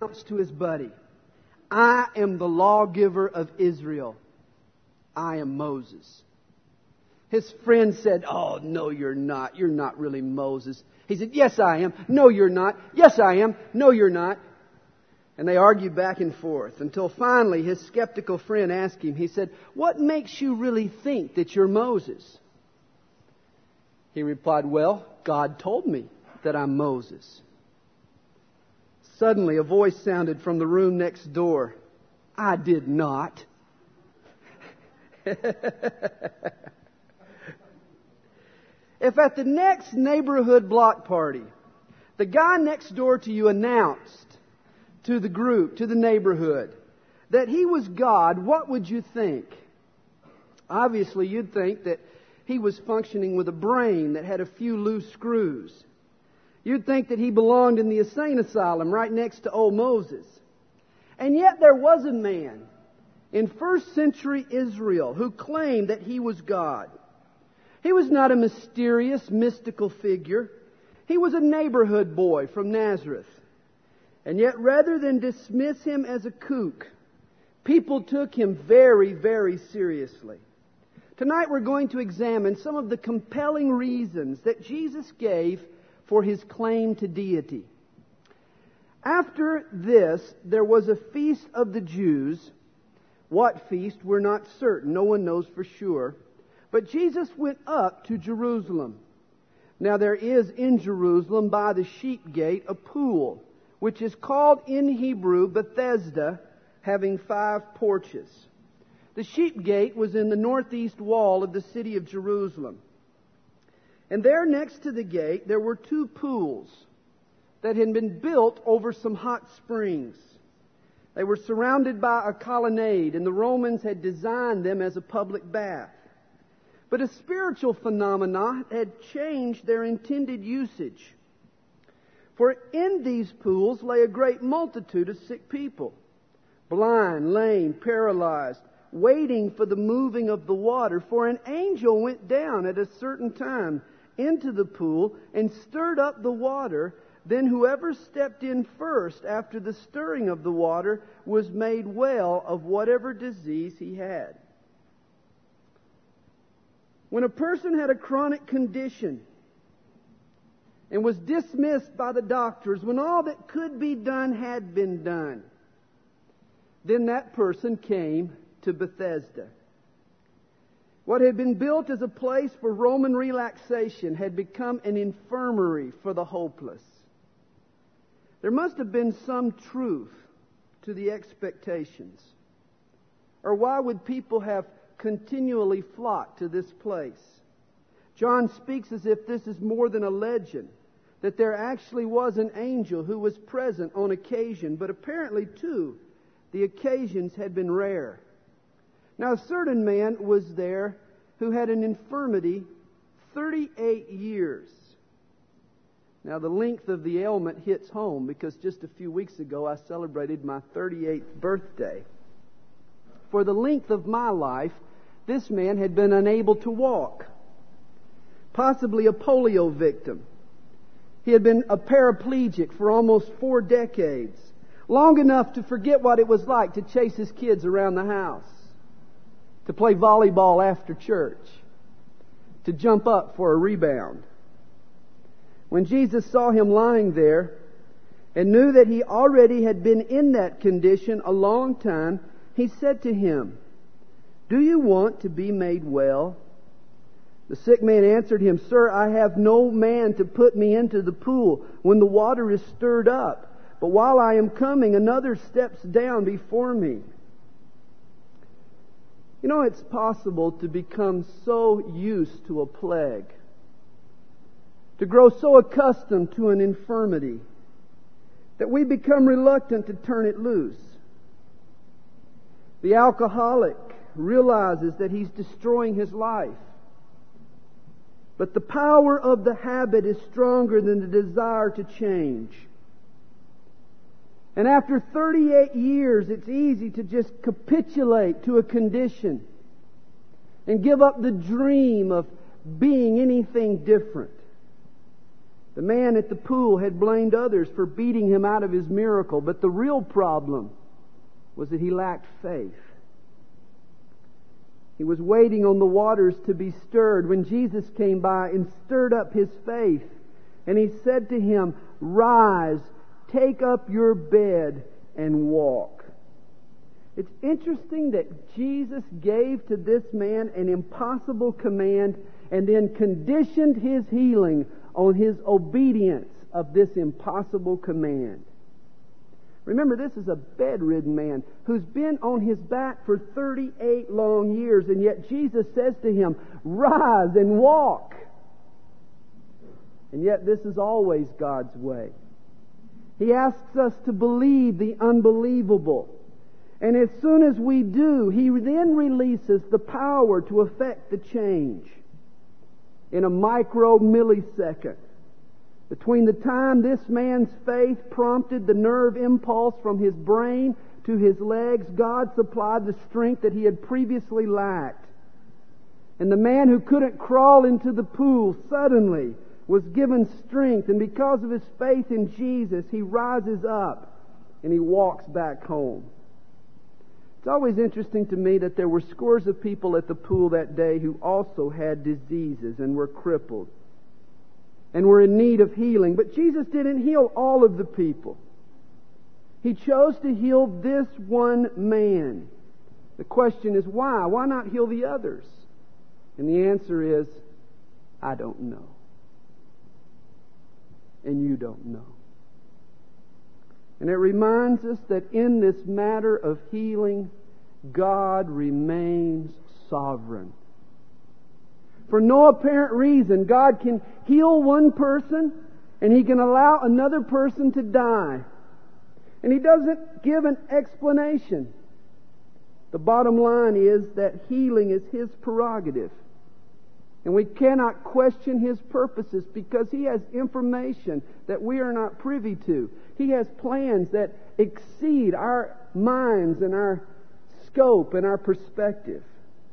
announced to his buddy, I am the lawgiver of Israel. I am Moses. His friend said, oh, no, you're not. You're not really Moses. He said, yes, I am. No, you're not. Yes, I am. No, you're not. And they argued back and forth until finally his skeptical friend asked him, he said, what makes you really think that you're Moses? He replied, well, God told me that I'm Moses. Suddenly a voice sounded from the room next door. I did not. If at the next neighborhood block party, the guy next door to you announced to the group, to the neighborhood, that he was God, what would you think? Obviously, you'd think that he was functioning with a brain that had a few loose screws. You'd think that he belonged in the insane asylum right next to old Moses. And yet there was a man in first century Israel who claimed that he was God. He was not a mysterious, mystical figure. He was a neighborhood boy from Nazareth. And yet rather than dismiss him as a kook, people took him very, very seriously. Tonight we're going to examine some of the compelling reasons that Jesus gave for his claim to deity. After this, there was a feast of the Jews. What feast? We're not certain. No one knows for sure. But Jesus went up to Jerusalem. Now there is in Jerusalem by the sheep gate a pool, which is called in Hebrew Bethesda, having 5 porches. The sheep gate was in the northeast wall of the city of Jerusalem. And there next to the gate there were 2 pools that had been built over some hot springs. They were surrounded by a colonnade, and the Romans had designed them as a public bath. But a spiritual phenomenon had changed their intended usage. For in these pools lay a great multitude of sick people, blind, lame, paralyzed, waiting for the moving of the water. For an angel went down at a certain time into the pool and stirred up the water. Then whoever stepped in first after the stirring of the water was made well of whatever disease he had. When a person had a chronic condition and was dismissed by the doctors, when all that could be done had been done, then that person came to Bethesda. What had been built as a place for Roman relaxation had become an infirmary for the hopeless. There must have been some truth to the expectations. Or why would people have continually flocked to this place? John speaks as if this is more than a legend, that there actually was an angel who was present on occasion, but apparently, too, the occasions had been rare. Now, a certain man was there who had an infirmity 38 years. Now, the length of the ailment hits home because just a few weeks ago I celebrated my 38th birthday. For the length of my life, this man had been unable to walk, possibly a polio victim. He had been a paraplegic for almost 4 decades, long enough to forget what it was like to chase his kids around the house, to play volleyball after church, to jump up for a rebound. When Jesus saw him lying there and knew that he already had been in that condition a long time, he said to him, "Do you want to be made well?" The sick man answered him, "Sir, I have no man to put me into the pool when the water is stirred up. But while I am coming, another steps down before me." You know, it's possible to become so used to a plague, to grow so accustomed to an infirmity, that we become reluctant to turn it loose. The alcoholic realizes that he's destroying his life. But the power of the habit is stronger than the desire to change. And after 38 years, it's easy to just capitulate to a condition and give up the dream of being anything different. The man at the pool had blamed others for beating him out of his miracle, but the real problem was that he lacked faith. He was waiting on the waters to be stirred when Jesus came by and stirred up his faith. And he said to him, "Rise, take up your bed and walk." It's interesting that Jesus gave to this man an impossible command and then conditioned his healing on his obedience of this impossible command. Remember, this is a bedridden man who's been on his back for 38 long years, and yet Jesus says to him, "Rise and walk." And yet this is always God's way. He asks us to believe the unbelievable. And as soon as we do, He then releases the power to effect the change. In a micro millisecond, between the time this man's faith prompted the nerve impulse from his brain to his legs, God supplied the strength that he had previously lacked. And the man who couldn't crawl into the pool suddenly was given strength, and because of his faith in Jesus, he rises up and he walks back home. It's always interesting to me that there were scores of people at the pool that day who also had diseases and were crippled and were in need of healing. But Jesus didn't heal all of the people. He chose to heal this one man. The question is why? Why not heal the others? And the answer is, I don't know. And you don't know. And it reminds us that in this matter of healing, God remains sovereign. For no apparent reason, God can heal one person and He can allow another person to die. And He doesn't give an explanation. The bottom line is that healing is His prerogative. And we cannot question His purposes because He has information that we are not privy to. He has plans that exceed our minds and our scope and our perspective.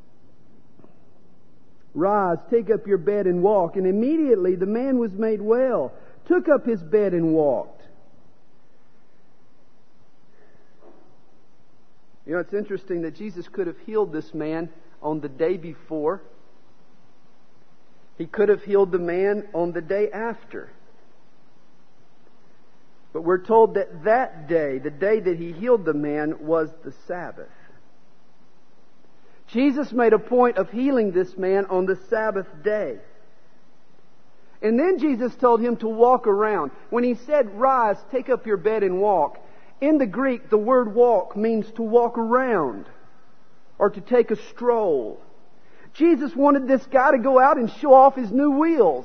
Rise, take up your bed and walk. And immediately the man was made well, took up his bed and walked. You know, it's interesting that Jesus could have healed this man on the day before. He could have healed the man on the day after. But we're told that that day, the day that He healed the man, was the Sabbath. Jesus made a point of healing this man on the Sabbath day. And then Jesus told him to walk around. When He said, "Rise, take up your bed and walk," in the Greek, the word walk means to walk around or to take a stroll. Jesus wanted this guy to go out and show off his new wheels.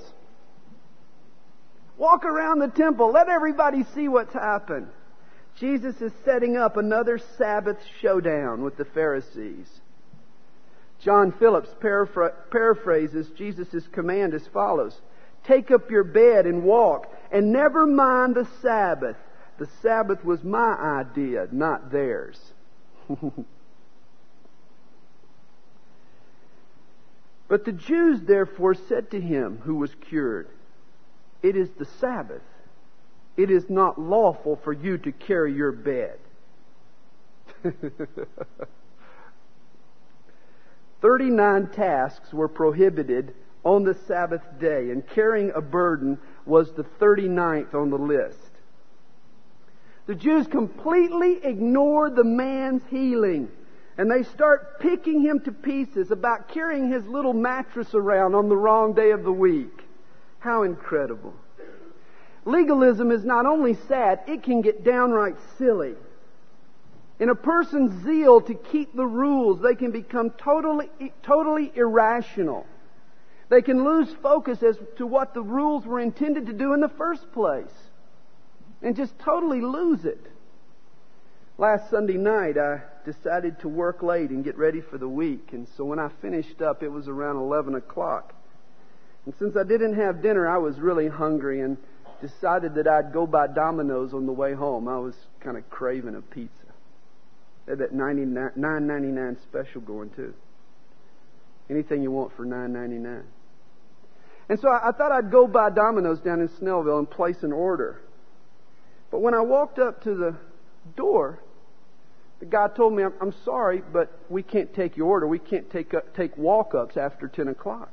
Walk around the temple. Let everybody see what's happened. Jesus is setting up another Sabbath showdown with the Pharisees. John Phillips paraphrases Jesus' command as follows: "Take up your bed and walk, and never mind the Sabbath. The Sabbath was my idea, not theirs." But the Jews therefore said to him who was cured, "It is the Sabbath. It is not lawful for you to carry your bed." 39 tasks were prohibited on the Sabbath day, and carrying a burden was the 39th on the list. The Jews completely ignored the man's healing, and they start picking him to pieces about carrying his little mattress around on the wrong day of the week. How incredible. Legalism is not only sad, it can get downright silly. In a person's zeal to keep the rules, they can become totally irrational. They can lose focus as to what the rules were intended to do in the first place, and just totally lose it. Last Sunday night, I decided to work late and get ready for the week. And so when I finished up, it was around 11 o'clock. And since I didn't have dinner, I was really hungry and decided that I'd go by Domino's on the way home. I was kind of craving a pizza. They had that $9.99 special going too. Anything you want for $9.99. And so I thought I'd go by Domino's down in Snellville and place an order. But when I walked up to the door, the guy told me, I'm sorry, but we can't take your order. We can't take walk-ups after 10 o'clock.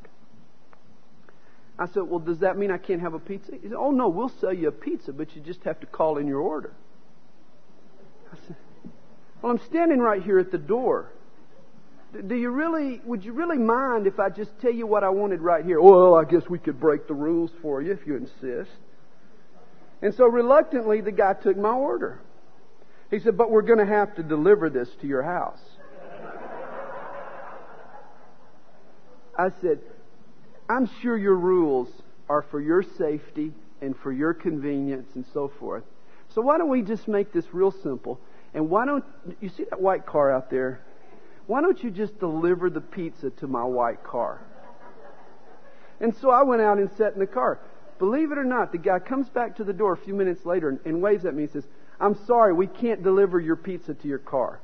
I said, well, does that mean I can't have a pizza? He said, oh, no, we'll sell you a pizza, but you just have to call in your order. I said, well, I'm standing right here at the door. Would you really mind if I just tell you what I wanted right here? Well, I guess we could break the rules for you if you insist. And so reluctantly, the guy took my order. He said, but we're going to have to deliver this to your house. I said, I'm sure your rules are for your safety and for your convenience and so forth. So why don't we just make this real simple? And why don't you see that white car out there? Why don't you just deliver the pizza to my white car? And so I went out and sat in the car. Believe it or not, the guy comes back to the door a few minutes later and waves at me and says, I'm sorry, we can't deliver your pizza to your car.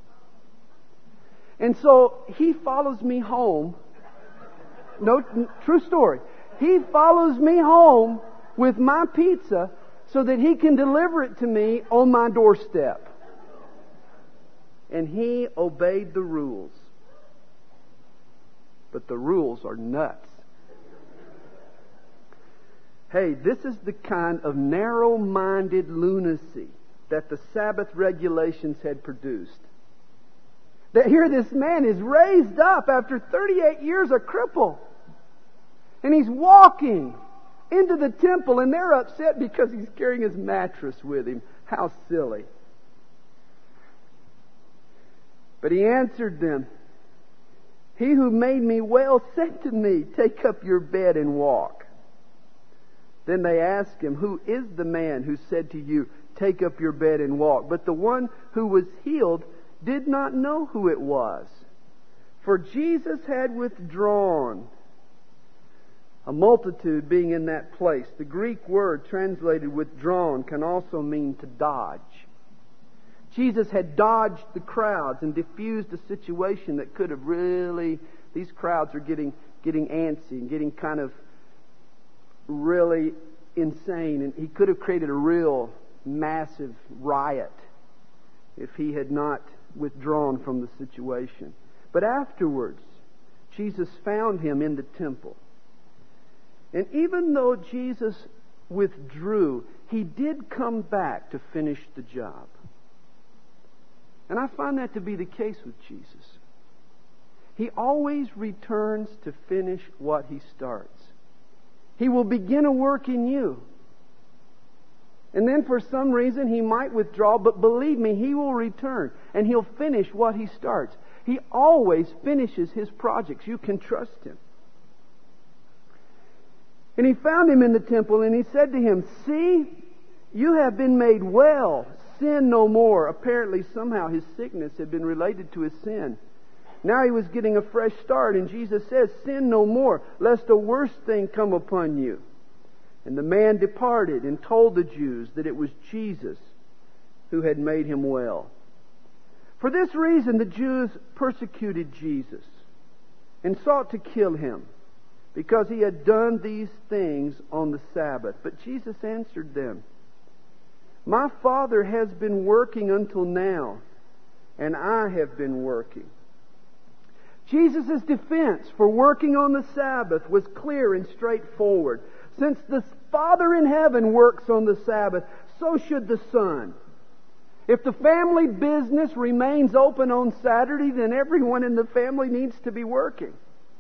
And so he follows me home. No, true story. He follows me home with my pizza so that he can deliver it to me on my doorstep. And he obeyed the rules. But the rules are nuts. Hey, this is the kind of narrow-minded lunacy that the Sabbath regulations had produced. That here this man is raised up after 38 years a cripple. And he's walking into the temple and they're upset because he's carrying his mattress with him. How silly. But he answered them, He who made me well said to me, take up your bed and walk. Then they asked him, Who is the man who said to you, take up your bed and walk? But the one who was healed did not know who it was, for Jesus had withdrawn. A multitude being in that place. The Greek word translated withdrawn can also mean to dodge. Jesus had dodged the crowds and diffused a situation that could have really... These crowds are getting antsy and getting kind of really insane. And he could have created a real massive riot if he had not withdrawn from the situation. But afterwards, Jesus found him in the temple. And even though Jesus withdrew, he did come back to finish the job. And I find that to be the case with Jesus. He always returns to finish what he starts. He will begin a work in you. And then for some reason he might withdraw, but believe me, he will return and he'll finish what he starts. He always finishes his projects. You can trust him. And he found him in the temple and he said to him, See, you have been made well. Sin no more. Apparently somehow his sickness had been related to his sin. Now he was getting a fresh start, and Jesus says, Sin no more, lest a worse thing come upon you. And the man departed and told the Jews that it was Jesus who had made him well. For this reason the Jews persecuted Jesus and sought to kill him, because he had done these things on the Sabbath. But Jesus answered them, My Father has been working until now, and I have been working. Jesus' defense for working on the Sabbath was clear and straightforward. Since the Father in heaven works on the Sabbath, so should the Son. If the family business remains open on Saturday, then everyone in the family needs to be working.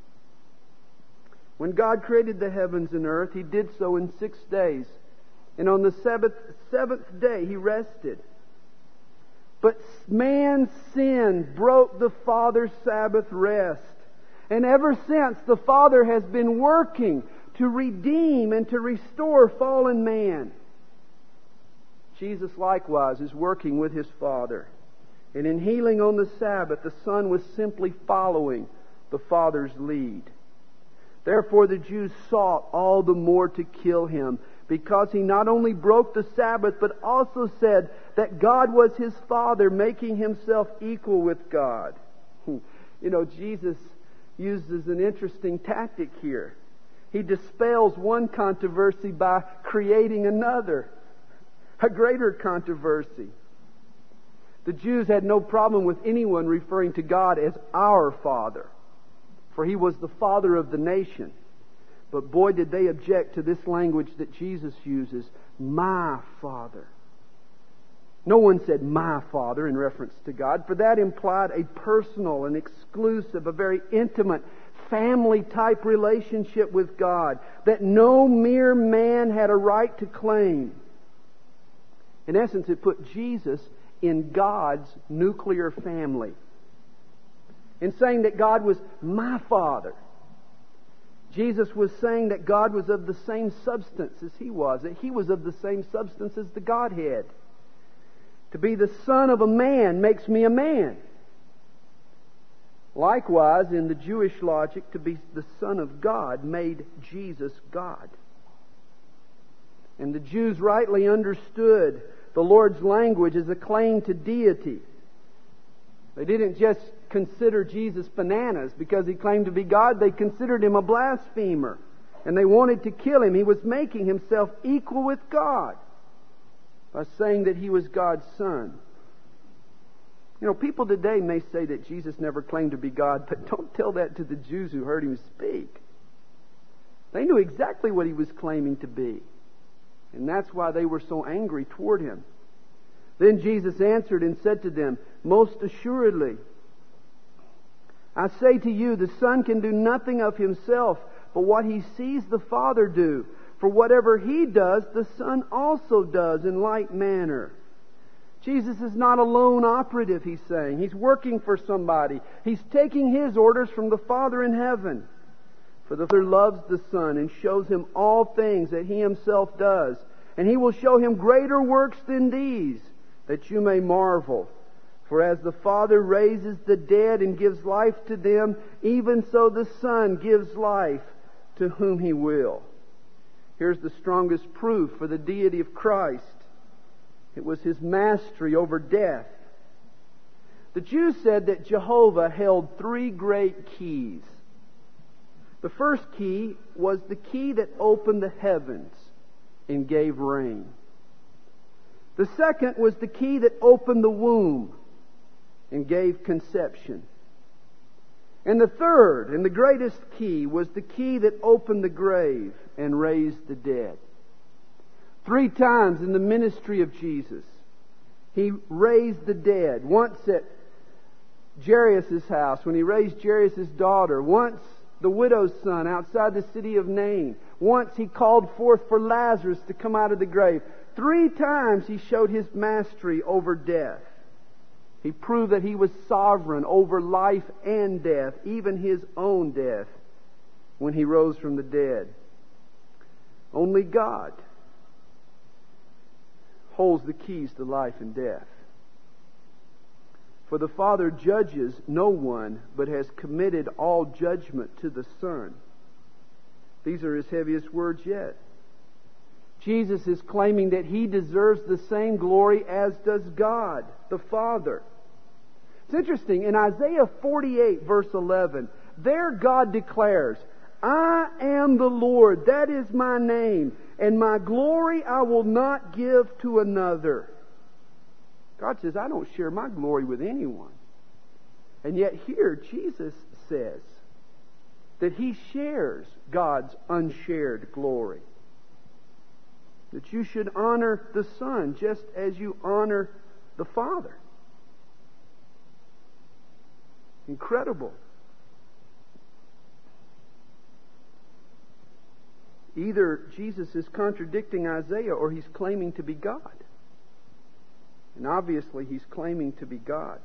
When God created the heavens and earth, He did so in 6 days. And on the seventh day, He rested. But man's sin broke the Father's Sabbath rest. And ever since, the Father has been working to redeem and to restore fallen man. Jesus likewise is working with His Father. And in healing on the Sabbath, the Son was simply following the Father's lead. Therefore the Jews sought all the more to kill Him, because He not only broke the Sabbath, but also said that God was His Father, making Himself equal with God. You know, Jesus uses an interesting tactic here. He dispels one controversy by creating another, a greater controversy. The Jews had no problem with anyone referring to God as our Father, for He was the Father of the nation. But boy, did they object to this language that Jesus uses, my Father. No one said my Father in reference to God, for that implied a personal and exclusive, a very intimate, family-type relationship with God that no mere man had a right to claim. In essence, it put Jesus in God's nuclear family. In saying that God was my Father, Jesus was saying that God was of the same substance as He was, that He was of the same substance as the Godhead. To be the son of a man makes me a man. Likewise, in the Jewish logic, to be the Son of God made Jesus God. And the Jews rightly understood the Lord's language as a claim to deity. They didn't just consider Jesus bananas because He claimed to be God. They considered Him a blasphemer. And they wanted to kill Him. He was making Himself equal with God by saying that He was God's Son. You know, people today may say that Jesus never claimed to be God, but don't tell that to the Jews who heard Him speak. They knew exactly what He was claiming to be. And that's why they were so angry toward Him. Then Jesus answered and said to them, most assuredly, I say to you, the Son can do nothing of Himself, but what He sees the Father do. For whatever He does, the Son also does in like manner. Jesus is not a lone operative, He's saying. He's working for somebody. He's taking His orders from the Father in heaven. For the Father loves the Son and shows Him all things that He Himself does. And He will show Him greater works than these, that you may marvel. For as the Father raises the dead and gives life to them, even so the Son gives life to whom He will. Here's the strongest proof for the deity of Christ. It was His mastery over death. The Jews said that Jehovah held three great keys. The first key was the key that opened the heavens and gave rain. The second was the key that opened the womb and gave conception. And the third and the greatest key was the key that opened the grave and raised the dead. 3 times in the ministry of Jesus, He raised the dead. Once at Jairus' house, when He raised Jairus' daughter. Once the widow's son outside the city of Nain. Once He called forth for Lazarus to come out of the grave. 3 times He showed His mastery over death. He proved that He was sovereign over life and death, even His own death, when He rose from the dead. Only God holds the keys to life and death. For the Father judges no one, but has committed all judgment to the Son. These are His heaviest words yet. Jesus is claiming that He deserves the same glory as does God, the Father. It's interesting, in Isaiah 48, verse 11, there God declares, I am the Lord, that is my name, and my glory I will not give to another. God says, I don't share my glory with anyone. And yet here Jesus says that He shares God's unshared glory. That you should honor the Son just as you honor the Father. Incredible. Either Jesus is contradicting Isaiah or He's claiming to be God. And obviously He's claiming to be God.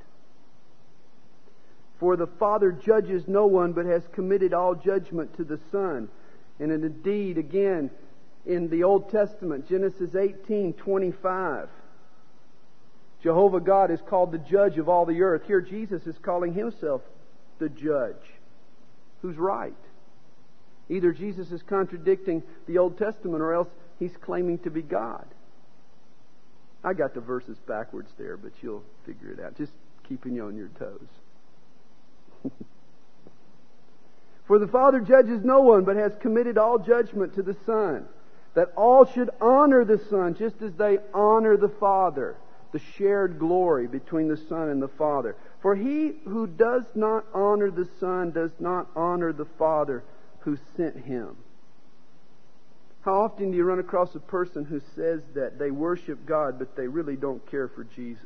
For the Father judges no one, but has committed all judgment to the Son. And indeed, again, in the Old Testament, Genesis 18:25, Jehovah God is called the judge of all the earth. Here Jesus is calling Himself the judge. Who's right? Either Jesus is contradicting the Old Testament or else He's claiming to be God. I got the verses backwards there, but you'll figure it out. Just keeping you on your toes. For the Father judges no one, but has committed all judgment to the Son, that all should honor the Son just as they honor the Father. The shared glory between the Son and the Father. For he who does not honor the Son does not honor the Father who sent Him. How often do you run across a person who says that they worship God, but they really don't care for Jesus?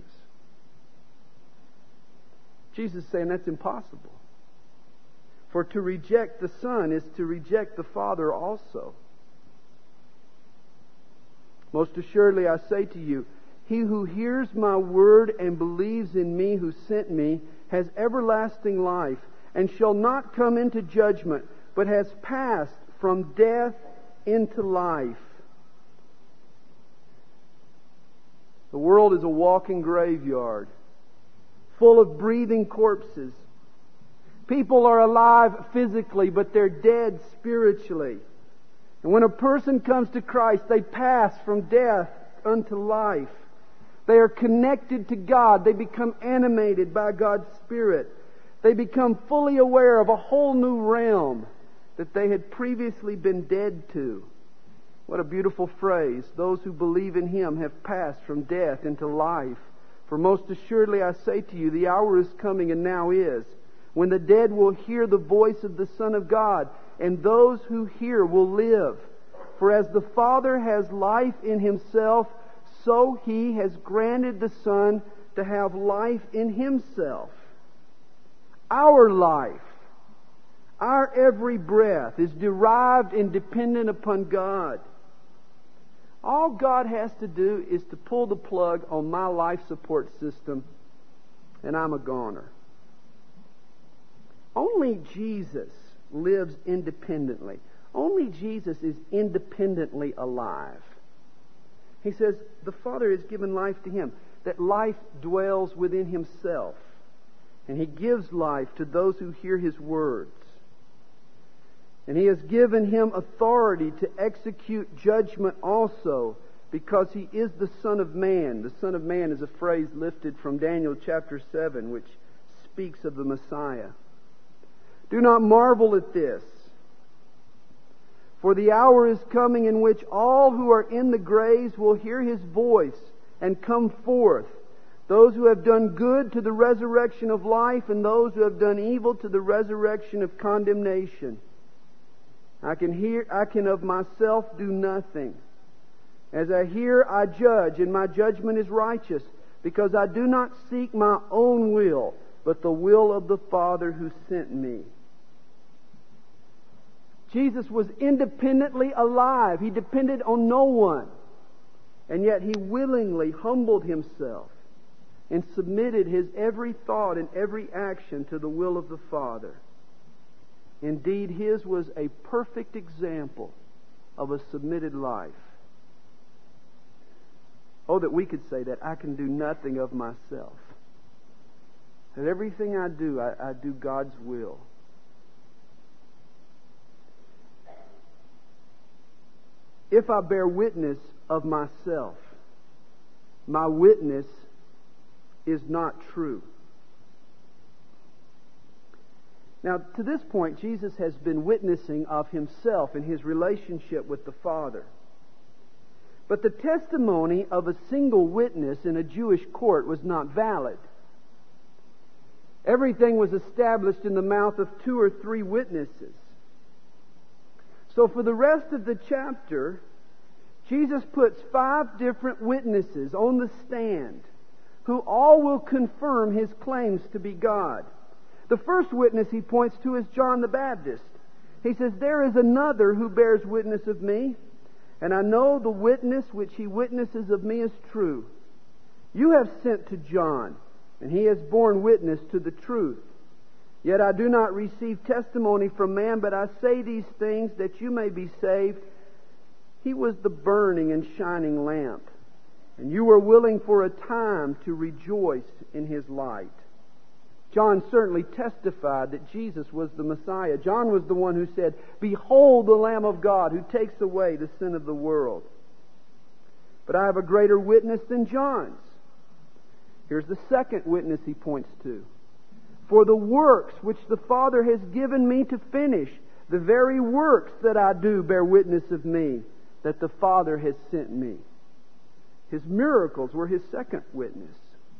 Jesus is saying that's impossible. For to reject the Son is to reject the Father also. Most assuredly I say to you, he who hears my word and believes in me who sent me has everlasting life, and shall not come into judgment, but has passed from death into life. The world is a walking graveyard, full of breathing corpses. People are alive physically, but they're dead spiritually. And when a person comes to Christ, they pass from death unto life. They are connected to God. They become animated by God's Spirit. They become fully aware of a whole new realm that they had previously been dead to. What a beautiful phrase. Those who believe in Him have passed from death into life. For most assuredly I say to you, the hour is coming, and now is, when the dead will hear the voice of the Son of God, and those who hear will live. For as the Father has life in Himself, so He has granted the Son to have life in Himself. Our life, our every breath is derived and dependent upon God. All God has to do is to pull the plug on my life support system, and I'm a goner. Only Jesus lives independently. Only Jesus is independently alive. He says the Father has given life to Him, that life dwells within Himself. And He gives life to those who hear His words. And He has given Him authority to execute judgment also, because He is the Son of Man. The Son of Man is a phrase lifted from Daniel chapter 7, which speaks of the Messiah. Do not marvel at this, for the hour is coming in which all who are in the graves will hear His voice and come forth. Those who have done good to the resurrection of life, and those who have done evil to the resurrection of condemnation. I can of myself do nothing. As I hear, I judge, and my judgment is righteous, because I do not seek my own will, but the will of the Father who sent me. Jesus was independently alive. He depended on no one. And yet He willingly humbled Himself and submitted His every thought and every action to the will of the Father. Indeed, His was a perfect example of a submitted life. Oh, that we could say that I can do nothing of myself. That everything I do God's will. If I bear witness of myself, my witness is not true. Now, to this point, Jesus has been witnessing of Himself and His relationship with the Father. But the testimony of a single witness in a Jewish court was not valid. Everything was established in the mouth of 2 or 3 witnesses. So for the rest of the chapter, Jesus puts 5 different witnesses on the stand who all will confirm His claims to be God. The first witness He points to is John the Baptist. He says, "There is another who bears witness of me, and I know the witness which he witnesses of me is true. You have sent to John, and he has borne witness to the truth. Yet I do not receive testimony from man, but I say these things that you may be saved. He was the burning and shining lamp, and you were willing for a time to rejoice in His light." John certainly testified that Jesus was the Messiah. John was the one who said, "Behold the Lamb of God who takes away the sin of the world." But I have a greater witness than John's. Here's the second witness he points to. For the works which the Father has given me to finish, the very works that I do bear witness of me, that the Father has sent me. His miracles were His second witness.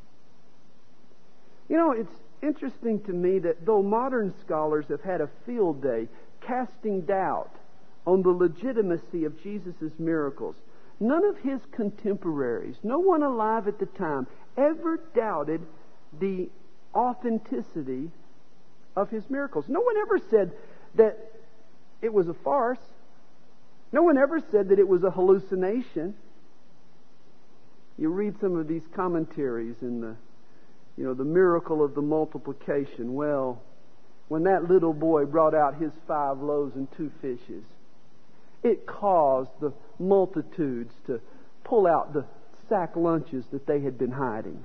You know, it's interesting to me that though modern scholars have had a field day casting doubt on the legitimacy of Jesus' miracles, none of His contemporaries, no one alive at the time, ever doubted the authenticity of His miracles. No one ever said that it was a farce. No one ever said that it was a hallucination. You read some of these commentaries in the miracle of the multiplication. Well, when that little boy brought out his 5 loaves and 2 fishes, it caused the multitudes to pull out the sack lunches that they had been hiding.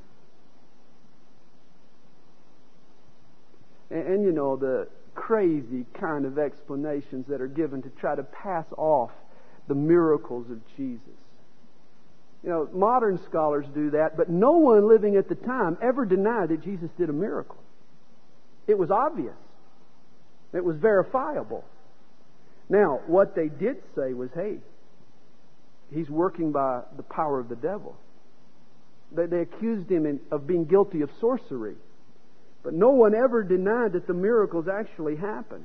And you know, the crazy kind of explanations that are given to try to pass off the miracles of Jesus. You know, modern scholars do that, but no one living at the time ever denied that Jesus did a miracle. It was obvious. It was verifiable. Now, what they did say was, hey, He's working by the power of the devil. They accused Him of being guilty of sorcery. But no one ever denied that the miracles actually happened.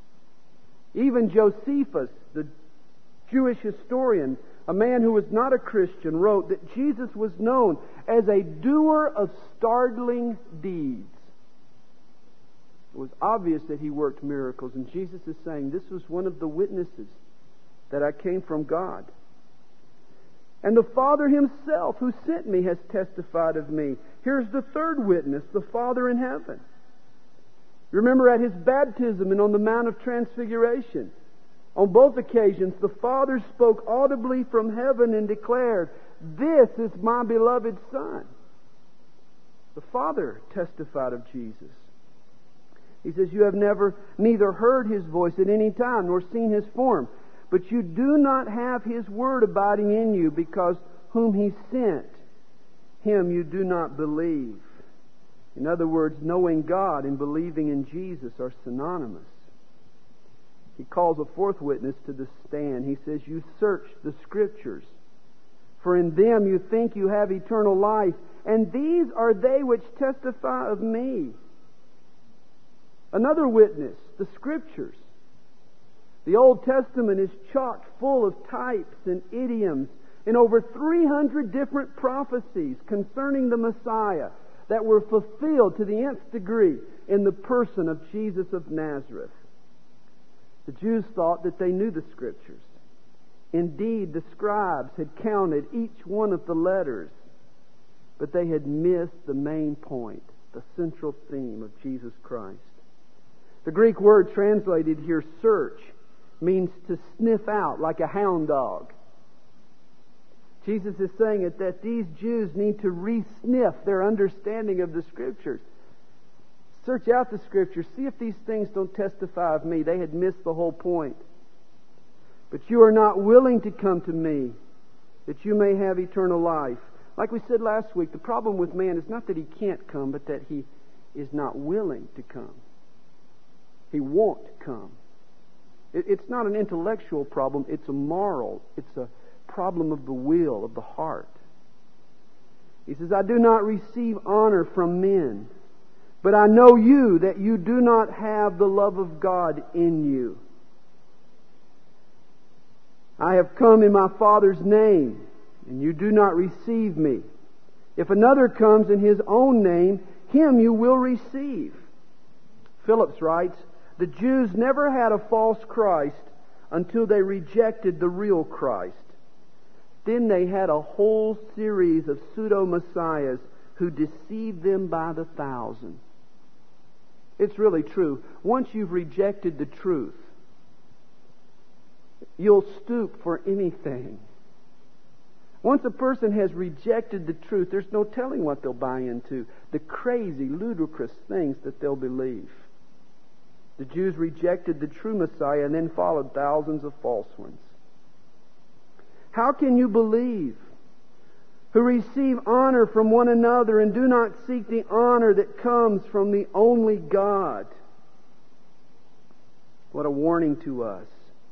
Even Josephus, the Jewish historian, a man who was not a Christian, wrote that Jesus was known as a doer of startling deeds. It was obvious that He worked miracles, and Jesus is saying, this was one of the witnesses that I came from God. And the Father Himself who sent me has testified of me. Here's the third witness, the Father in heaven. Remember at His baptism and on the Mount of Transfiguration, on both occasions, the Father spoke audibly from heaven and declared, "This is my beloved Son." The Father testified of Jesus. He says, "You have neither heard His voice at any time, nor seen His form. But you do not have His word abiding in you, because whom He sent, Him you do not believe." In other words, knowing God and believing in Jesus are synonymous. He calls a fourth witness to the stand. He says, "You search the Scriptures, for in them you think you have eternal life, and these are they which testify of me." Another witness, the Scriptures. The Old Testament is chock full of types and idioms and over 300 different prophecies concerning the Messiah that were fulfilled to the nth degree in the person of Jesus of Nazareth. The Jews thought that they knew the Scriptures. Indeed, the scribes had counted each one of the letters, but they had missed the main point, the central theme of Jesus Christ. The Greek word translated here, search, means to sniff out like a hound dog. Jesus is saying that these Jews need to re-sniff their understanding of the Scriptures. Search out the Scriptures. See if these things don't testify of me. They had missed the whole point. "But you are not willing to come to me, that you may have eternal life." Like we said last week, the problem with man is not that he can't come, but that he is not willing to come. He won't come. It's not an intellectual problem. It's a moral. It's a problem of the will, of the heart. He says, "I do not receive honor from men, but I know you, that you do not have the love of God in you. I have come in my Father's name, and you do not receive me. If another comes in his own name, him you will receive." Phillips writes, "The Jews never had a false Christ until they rejected the real Christ. Then they had a whole series of pseudo-messiahs who deceived them by the thousand." It's really true. Once you've rejected the truth, you'll stoop for anything. Once a person has rejected the truth, there's no telling what they'll buy into, the crazy, ludicrous things that they'll believe. The Jews rejected the true Messiah and then followed thousands of false ones. How can you believe who receive honor from one another and do not seek the honor that comes from the only God. What a warning to us.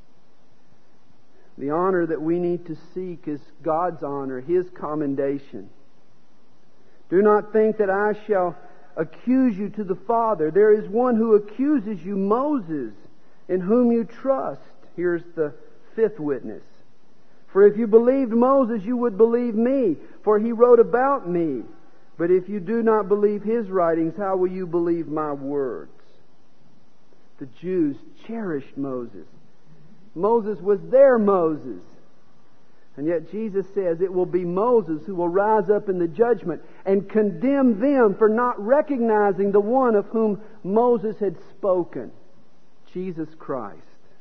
The honor that we need to seek is God's honor, His commendation. Do not think that I shall accuse you to the Father. There is one who accuses you, Moses, in whom you trust. Here's the fifth witness. For if you believed Moses, you would believe me, for he wrote about me. But if you do not believe his writings, how will you believe my words? The Jews cherished Moses. Moses was their Moses. And yet Jesus says it will be Moses who will rise up in the judgment and condemn them for not recognizing the one of whom Moses had spoken, Jesus Christ.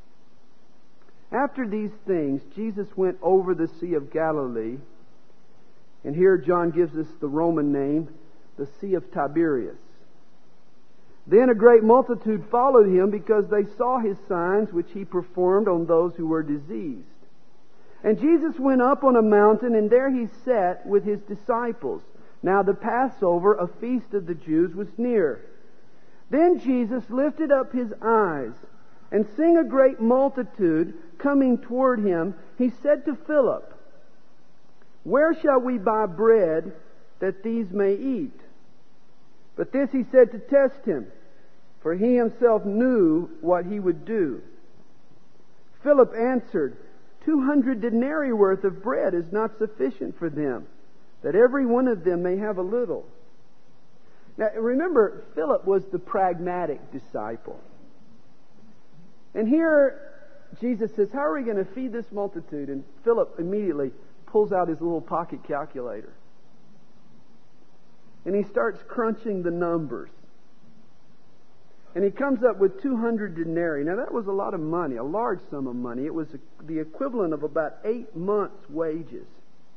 After these things, Jesus went over the Sea of Galilee. And here John gives us the Roman name, the Sea of Tiberias. Then a great multitude followed him because they saw his signs which he performed on those who were diseased. And Jesus went up on a mountain, and there he sat with his disciples. Now the Passover, a feast of the Jews, was near. Then Jesus lifted up his eyes, and seeing a great multitude coming toward him, he said to Philip, "Where shall we buy bread that these may eat?" But this he said to test him, for he himself knew what he would do. Philip answered, 200 denarii worth of bread is not sufficient for them, that every one of them may have a little. Now remember, Philip was the pragmatic disciple. And here Jesus says, how are we going to feed this multitude? And Philip immediately pulls out his little pocket calculator. And he starts crunching the numbers. And he comes up with 200 denarii. Now that was a lot of money, a large sum of money. It was the equivalent of about 8 months' wages.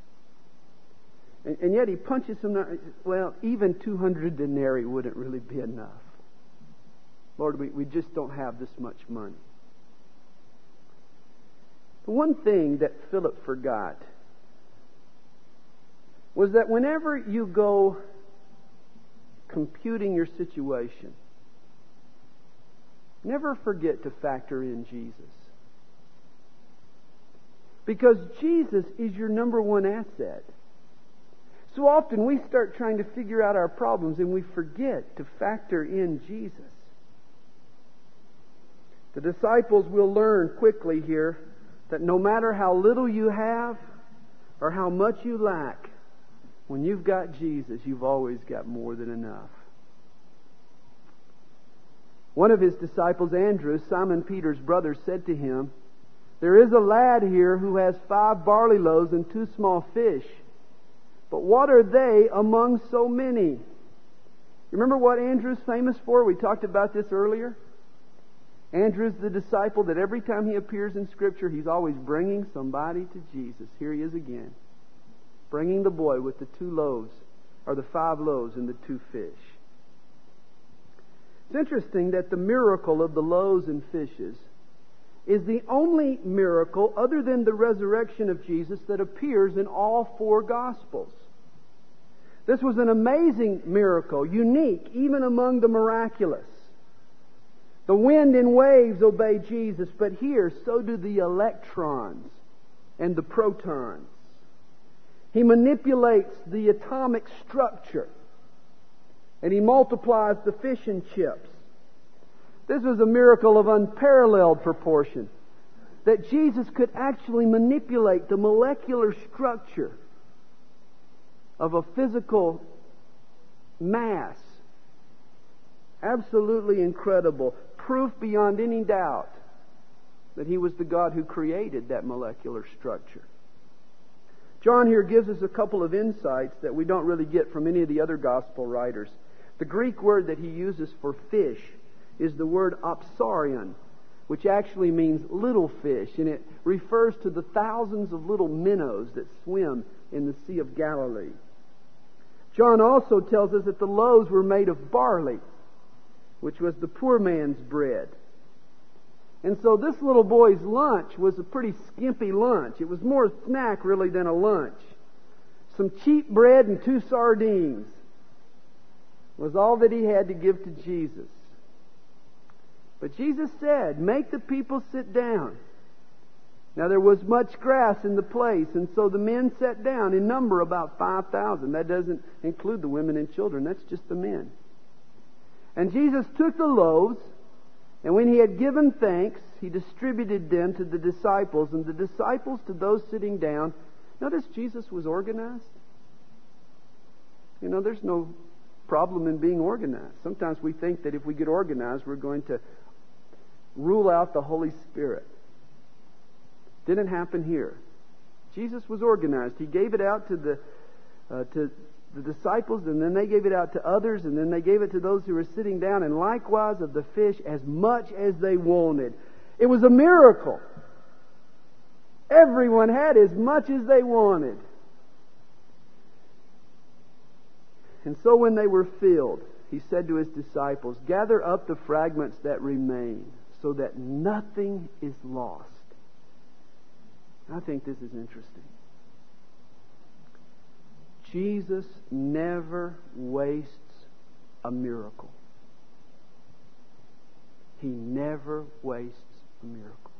And yet he punches some numbers. Well, even 200 denarii wouldn't really be enough. Lord, we just don't have this much money. The one thing that Philip forgot was that whenever you go computing your situation, never forget to factor in Jesus. Because Jesus is your number one asset. So often we start trying to figure out our problems and we forget to factor in Jesus. The disciples will learn quickly here that no matter how little you have or how much you lack, when you've got Jesus, you've always got more than enough. One of his disciples, Andrew, Simon Peter's brother, said to him, "There is a lad here who has 5 barley loaves and 2 small fish. But what are they among so many?" You remember what Andrew's famous for? We talked about this earlier. Andrew's the disciple that every time he appears in Scripture, he's always bringing somebody to Jesus. Here he is again, bringing the boy with the 2 loaves, or the 5 loaves and the 2 fish. It's interesting that the miracle of the loaves and fishes is the only miracle other than the resurrection of Jesus that appears in all 4 Gospels. This was an amazing miracle, unique even among the miraculous. The wind and waves obey Jesus, but here so do the electrons and the protons. He manipulates the atomic structure, and He multiplies the fish and chips. This was a miracle of unparalleled proportion, that Jesus could actually manipulate the molecular structure of a physical mass. Absolutely incredible. Proof beyond any doubt that He was the God who created that molecular structure. John here gives us a couple of insights that we don't really get from any of the other gospel writers. The Greek word that he uses for fish is the word opsarion, which actually means little fish, and it refers to the thousands of little minnows that swim in the Sea of Galilee. John also tells us that the loaves were made of barley, which was the poor man's bread. And so this little boy's lunch was a pretty skimpy lunch. It was more a snack really than a lunch. some cheap bread and 2 sardines was all that he had to give to Jesus. But Jesus said, "Make the people sit down." Now there was much grass in the place, and so the men sat down, in number about 5,000. That doesn't include the women and children, that's just the men. And Jesus took the loaves, and when he had given thanks, he distributed them to the disciples, and the disciples to those sitting down. Notice Jesus was organized. You know, there's no problem in being organized. Sometimes we think that if we get organized, we're going to rule out the Holy Spirit. Didn't happen here. Jesus was organized. He gave it out to the disciples, and then they gave it out to others, and then they gave it to those who were sitting down, and likewise of the fish as much as they wanted. It was a miracle. Everyone had as much as they wanted. And so when they were filled, he said to his disciples, "Gather up the fragments that remain, so that nothing is lost." I think this is interesting. Jesus never wastes a miracle. He never wastes a miracle.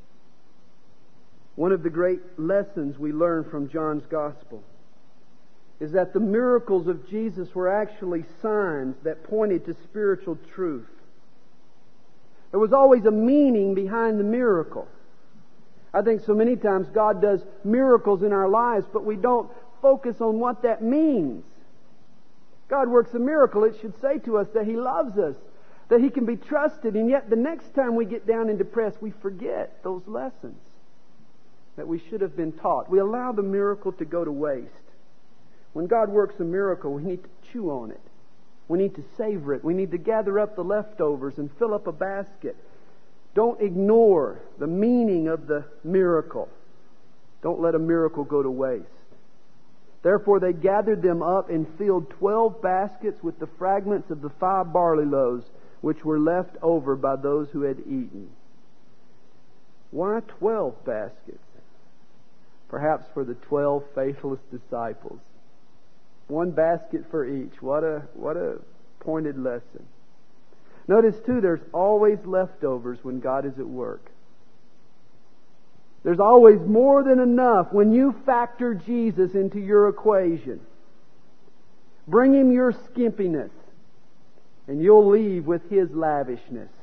One of the great lessons we learn from John's Gospel is that the miracles of Jesus were actually signs that pointed to spiritual truth. There was always a meaning behind the miracle. I think so many times God does miracles in our lives, but we don't focus on what that means. God works a miracle. It should say to us that He loves us, that He can be trusted, and yet the next time we get down and depressed, we forget those lessons that we should have been taught. We allow the miracle to go to waste. When God works a miracle, we need to chew on it. We need to savor it. We need to gather up the leftovers and fill up a basket. Don't ignore the meaning of the miracle. Don't let a miracle go to waste. Therefore they gathered them up and filled 12 baskets with the fragments of the 5 barley loaves which were left over by those who had eaten. Why 12 baskets? Perhaps for the 12 faithless disciples. 1 basket for each. What a pointed lesson. Notice too, there's always leftovers when God is at work. There's always more than enough when you factor Jesus into your equation. Bring Him your skimpiness, and you'll leave with His lavishness.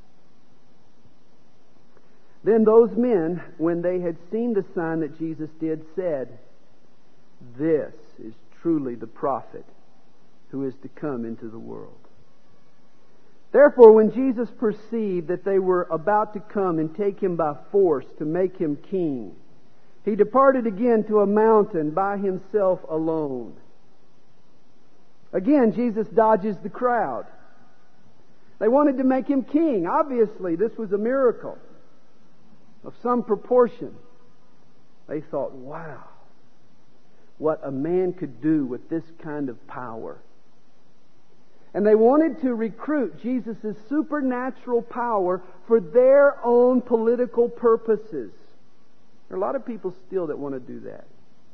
Then those men, when they had seen the sign that Jesus did, said, "This is truly the prophet who is to come into the world." Therefore, when Jesus perceived that they were about to come and take Him by force to make Him king, He departed again to a mountain by Himself alone. Again, Jesus dodges the crowd. They wanted to make Him king. Obviously, this was a miracle of some proportion. They thought, wow, what a man could do with this kind of power. And they wanted to recruit Jesus' supernatural power for their own political purposes. There are a lot of people still that want to do that.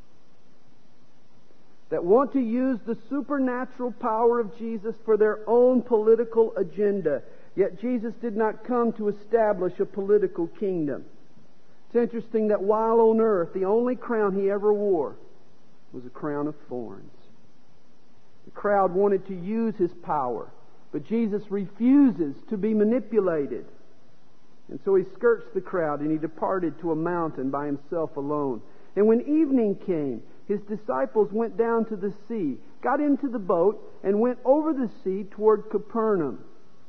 That want to use the supernatural power of Jesus for their own political agenda. Yet Jesus did not come to establish a political kingdom. It's interesting that while on earth, the only crown He ever wore was a crown of thorns. The crowd wanted to use His power, but Jesus refuses to be manipulated. And so He skirts the crowd and He departed to a mountain by Himself alone. And when evening came, His disciples went down to the sea, got into the boat, and went over the sea toward Capernaum.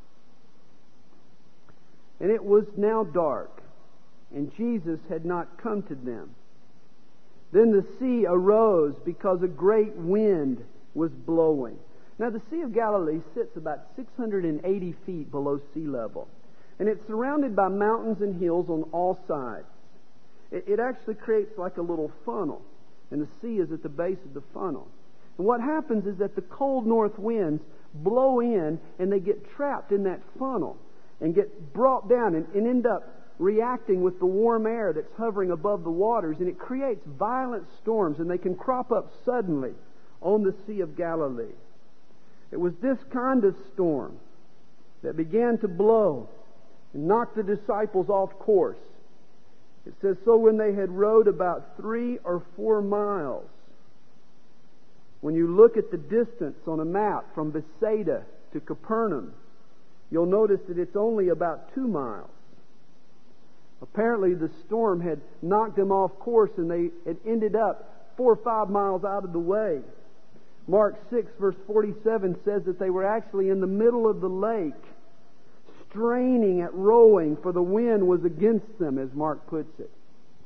And it was now dark, and Jesus had not come to them. Then the sea arose because a great wind was blowing. Now the Sea of Galilee sits about 680 feet below sea level. And it's surrounded by mountains and hills on all sides. It actually creates like a little funnel. And the sea is at the base of the funnel. And what happens is that the cold north winds blow in and they get trapped in that funnel and get brought down and end up reacting with the warm air that's hovering above the waters, and it creates violent storms, and they can crop up suddenly on the Sea of Galilee. It was this kind of storm that began to blow and knock the disciples off course. It says, so when they had rowed about 3 or 4 miles, when you look at the distance on a map from Bethsaida to Capernaum, you'll notice that it's only about 2 miles. Apparently the storm had knocked them off course, and they had ended up 4 or 5 miles out of the way. Mark 6 verse 47 says that they were actually in the middle of the lake, straining at rowing, for the wind was against them, as Mark puts it.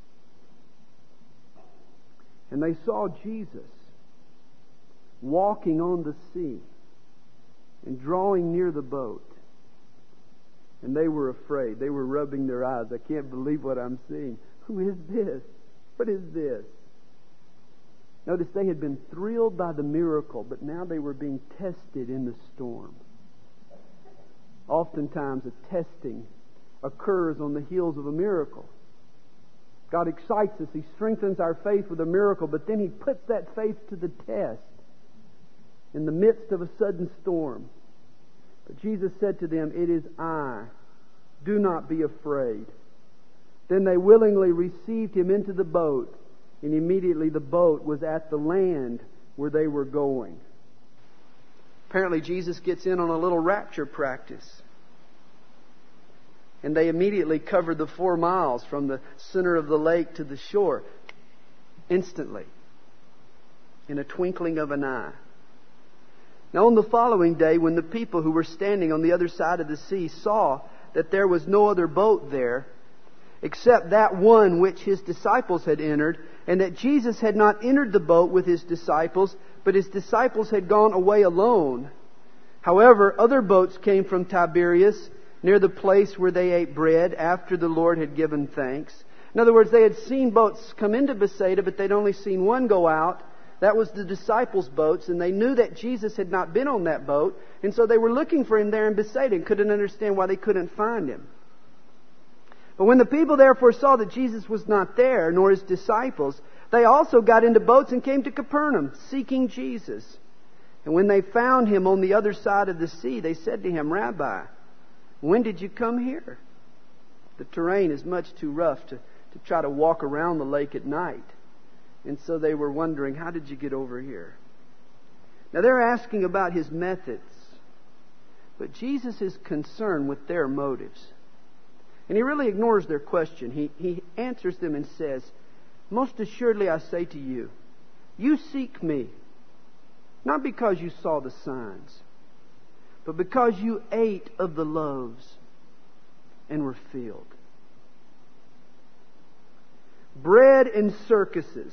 And they saw Jesus walking on the sea and drawing near the boat. And they were afraid. They were rubbing their eyes. I can't believe what I'm seeing. Who is this? What is this? Notice they had been thrilled by the miracle, but now they were being tested in the storm. Oftentimes a testing occurs on the heels of a miracle. God excites us. He strengthens our faith with a miracle, but then He puts that faith to the test in the midst of a sudden storm. But Jesus said to them, "It is I. Do not be afraid." Then they willingly received Him into the boat, and immediately the boat was at the land where they were going. Apparently Jesus gets in on a little rapture practice. And they immediately covered the 4 miles from the center of the lake to the shore. Instantly. In a twinkling of an eye. Now on the following day, when the people who were standing on the other side of the sea saw that there was no other boat there, except that one which His disciples had entered, and that Jesus had not entered the boat with His disciples, but His disciples had gone away alone. However, other boats came from Tiberias, near the place where they ate bread after the Lord had given thanks. In other words, they had seen boats come into Bethsaida, but they'd only seen one go out. That was the disciples' boats, and they knew that Jesus had not been on that boat, and so they were looking for Him there in Bethsaida and couldn't understand why they couldn't find Him. But when the people therefore saw that Jesus was not there, nor His disciples, they also got into boats and came to Capernaum, seeking Jesus. And when they found Him on the other side of the sea, they said to Him, "Rabbi, when did you come here?" The terrain is much too rough to try to walk around the lake at night. And so they were wondering, how did you get over here? Now they're asking about His methods. But Jesus is concerned with their motives. And He really ignores their question. He answers them and says, "Most assuredly I say to you, you seek Me, not because you saw the signs, but because you ate of the loaves and were filled." Bread and circuses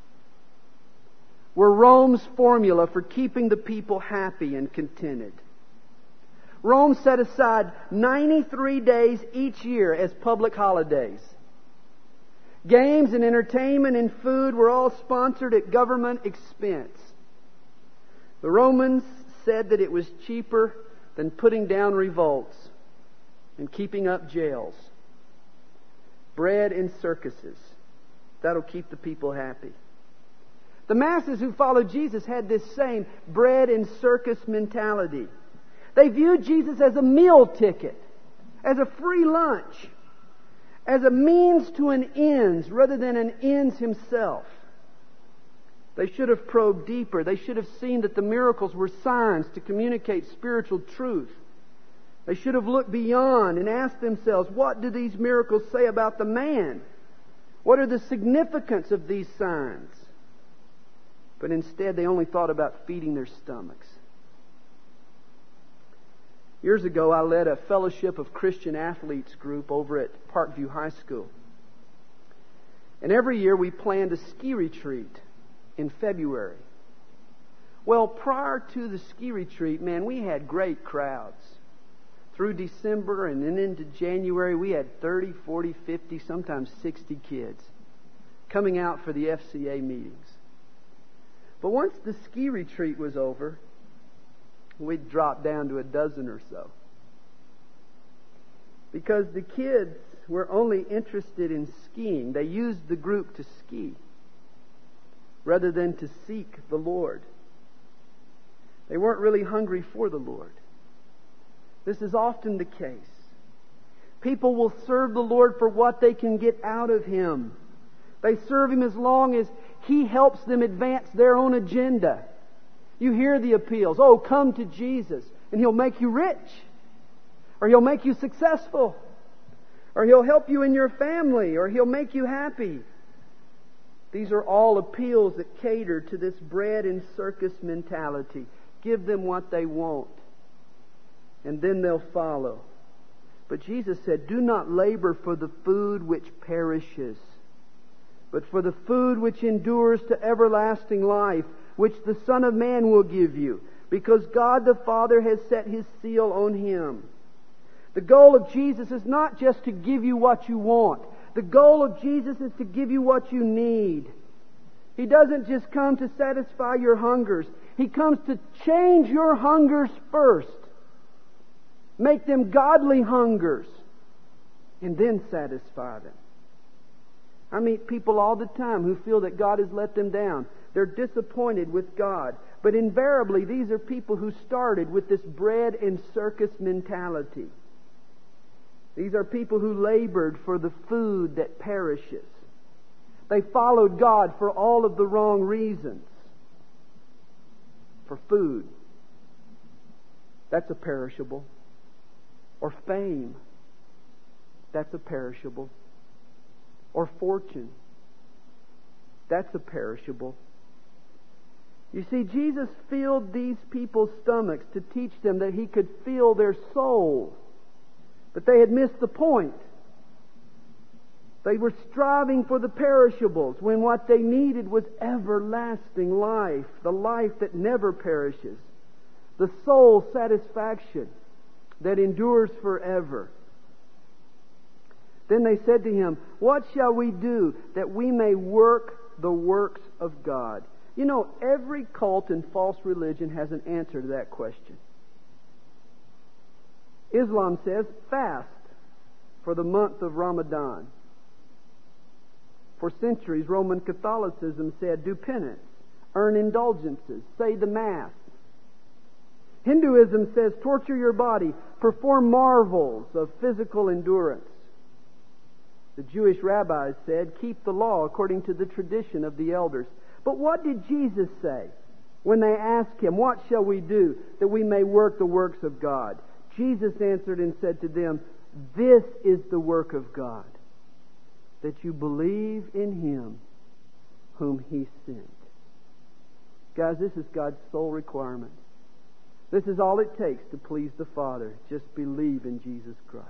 were Rome's formula for keeping the people happy and contented. Rome set aside 93 days each year as public holidays. Games and entertainment and food were all sponsored at government expense. The Romans said that it was cheaper than putting down revolts and keeping up jails. Bread and circuses. That'll keep the people happy. The masses who followed Jesus had this same bread and circus mentality. They viewed Jesus as a meal ticket, as a free lunch, as a means to an ends rather than an ends Himself. They should have probed deeper. They should have seen that the miracles were signs to communicate spiritual truth. They should have looked beyond and asked themselves, what do these miracles say about the man? What are the significance of these signs? But instead they only thought about feeding their stomachs. Years ago I led a fellowship of Christian athletes group over at Parkview High School. And every year we planned a ski retreat in February. Well, prior to the ski retreat, man, we had great crowds. Through December and then into January, we had 30, 40, 50, sometimes 60 kids coming out for the FCA meetings. But once the ski retreat was over, we'd drop down to a dozen or so. Because the kids were only interested in skiing. They used the group to ski rather than to seek the Lord. They weren't really hungry for the Lord. This is often the case. People will serve the Lord for what they can get out of Him. They serve Him as long as He helps them advance their own agenda. You hear the appeals. Oh, come to Jesus and He'll make you rich. Or He'll make you successful. Or He'll help you in your family. Or He'll make you happy. These are all appeals that cater to this bread and circus mentality. Give them what they want, and then they'll follow. But Jesus said, do not labor for the food which perishes, but for the food which endures to everlasting life, which the Son of Man will give you, because God the Father has set His seal on Him. The goal of Jesus is not just to give you what you want. The goal of Jesus is to give you what you need. He doesn't just come to satisfy your hungers. He comes to change your hungers first. Make them godly hungers. And then satisfy them. I meet people all the time who feel that God has let them down. They're disappointed with God. But invariably, these are people who started with this bread and circus mentality. These are people who labored for the food that perishes. They followed God for all of the wrong reasons. For food. That's a perishable. Or fame. That's a perishable. Or fortune. That's a perishable. You see, Jesus filled these people's stomachs to teach them that He could fill their souls. But they had missed the point. They were striving for the perishables when what they needed was everlasting life, the life that never perishes, the soul satisfaction that endures forever. Then they said to Him, what shall we do that we may work the works of God? You know, every cult and false religion has an answer to that question. Islam says, fast for the month of Ramadan. For centuries, Roman Catholicism said, do penance, earn indulgences, say the Mass. Hinduism says, torture your body, perform marvels of physical endurance. The Jewish rabbis said, keep the law according to the tradition of the elders. But what did Jesus say when they asked Him, what shall we do that we may work the works of God? Jesus answered and said to them, this is the work of God, that you believe in Him whom He sent. Guys, this is God's sole requirement. This is all it takes to please the Father. Just believe in Jesus Christ.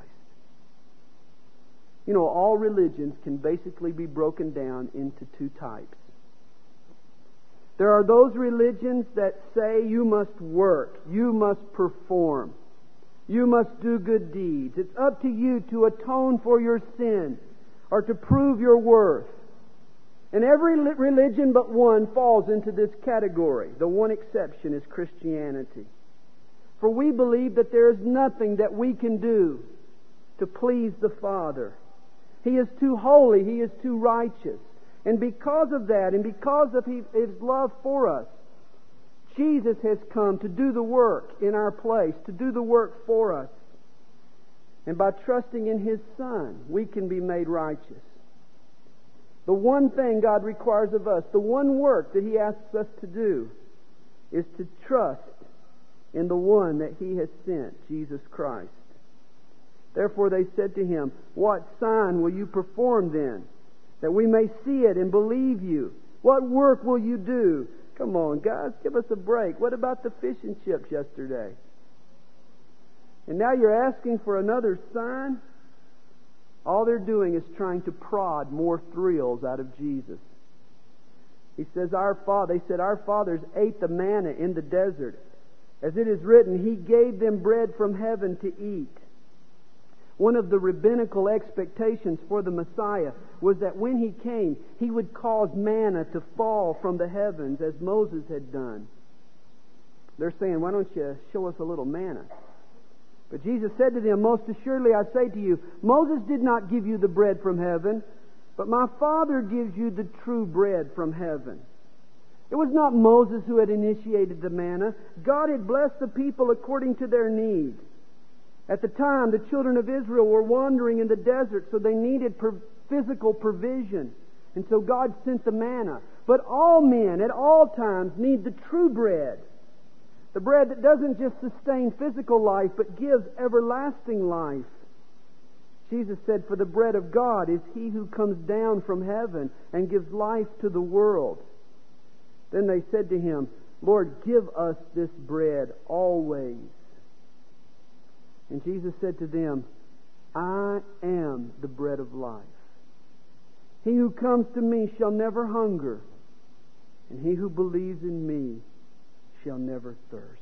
You know, all religions can basically be broken down into two types. There are those religions that say you must work, you must perform, you must do good deeds. It's up to you to atone for your sin or to prove your worth. And every religion but one falls into this category. The one exception is Christianity. For we believe that there is nothing that we can do to please the Father. He is too holy. He is too righteous. And because of that, and because of His love for us, Jesus has come to do the work in our place, to do the work for us. And by trusting in His Son, we can be made righteous. The one thing God requires of us, the one work that He asks us to do, is to trust in the one that He has sent, Jesus Christ. Therefore they said to Him, what sign will you perform then, that we may see it and believe you? What work will you do? Come on, guys, give us a break. What about the fish and chips yesterday? And now you're asking for another sign? All they're doing is trying to prod more thrills out of Jesus. He says, they said, our fathers ate the manna in the desert. As it is written, He gave them bread from heaven to eat. One of the rabbinical expectations for the Messiah was that when He came, He would cause manna to fall from the heavens as Moses had done. They're saying, why don't you show us a little manna? But Jesus said to them, most assuredly I say to you, Moses did not give you the bread from heaven, but my Father gives you the true bread from heaven. It was not Moses who had initiated the manna. God had blessed the people according to their need. At the time, the children of Israel were wandering in the desert, so they needed physical provision. And so God sent the manna. But all men at all times need the true bread. The bread that doesn't just sustain physical life, but gives everlasting life. Jesus said, for the bread of God is He who comes down from heaven and gives life to the world. Then they said to Him, Lord, give us this bread always. And Jesus said to them, I am the bread of life. He who comes to me shall never hunger, and he who believes in me shall never thirst.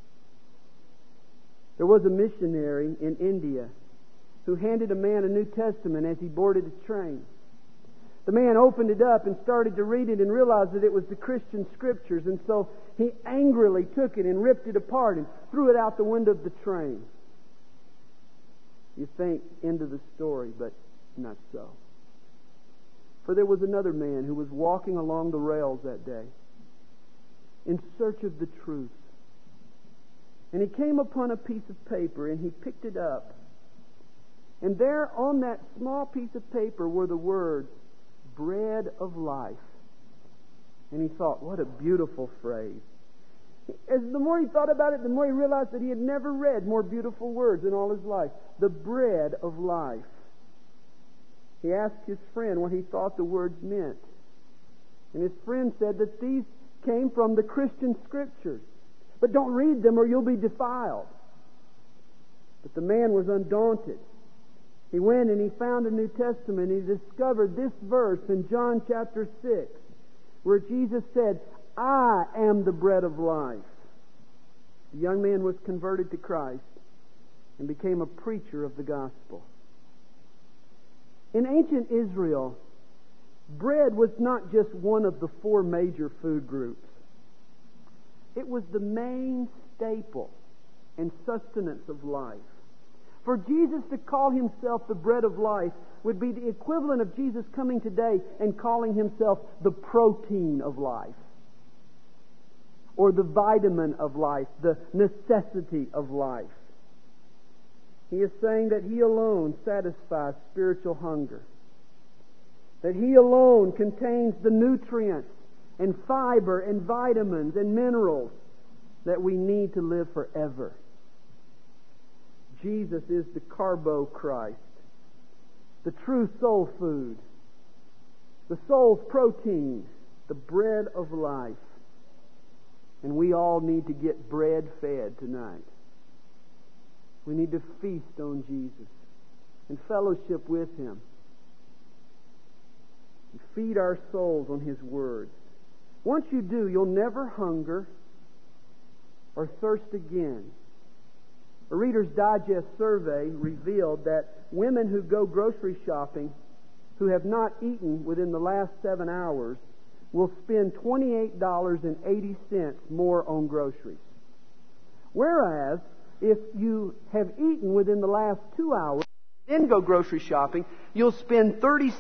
There was a missionary in India who handed a man a New Testament as he boarded a train. The man opened it up and started to read it and realized that it was the Christian Scriptures, and so he angrily took it and ripped it apart and threw it out the window of the train. You think, end of the story, but not so. For there was another man who was walking along the rails that day in search of the truth. And he came upon a piece of paper and he picked it up. And there on that small piece of paper were the words, bread of life. And he thought, what a beautiful phrase. As the more he thought about it, the more he realized that he had never read more beautiful words in all his life. The bread of life. He asked his friend what he thought the words meant. And his friend said that these came from the Christian Scriptures. But don't read them or you'll be defiled. But the man was undaunted. He went and he found a New Testament and he discovered this verse in John chapter 6 where Jesus said, I am the bread of life. The young man was converted to Christ and became a preacher of the gospel. In ancient Israel, bread was not just one of the four major food groups. It was the main staple and sustenance of life. For Jesus to call Himself the bread of life would be the equivalent of Jesus coming today and calling Himself the protein of life, or the vitamin of life, the necessity of life. He is saying that He alone satisfies spiritual hunger, that He alone contains the nutrients and fiber and vitamins and minerals that we need to live forever. Jesus is the carbo Christ, the true soul food, the soul's protein, the bread of life. And we all need to get bread fed tonight. We need to feast on Jesus and fellowship with Him. And feed our souls on His Word. Once you do, you'll never hunger or thirst again. A Reader's Digest survey revealed that women who go grocery shopping who have not eaten within the last 7 hours will spend $28.80 more on groceries. Whereas, if you have eaten within the last 2 hours, then go grocery shopping, you'll spend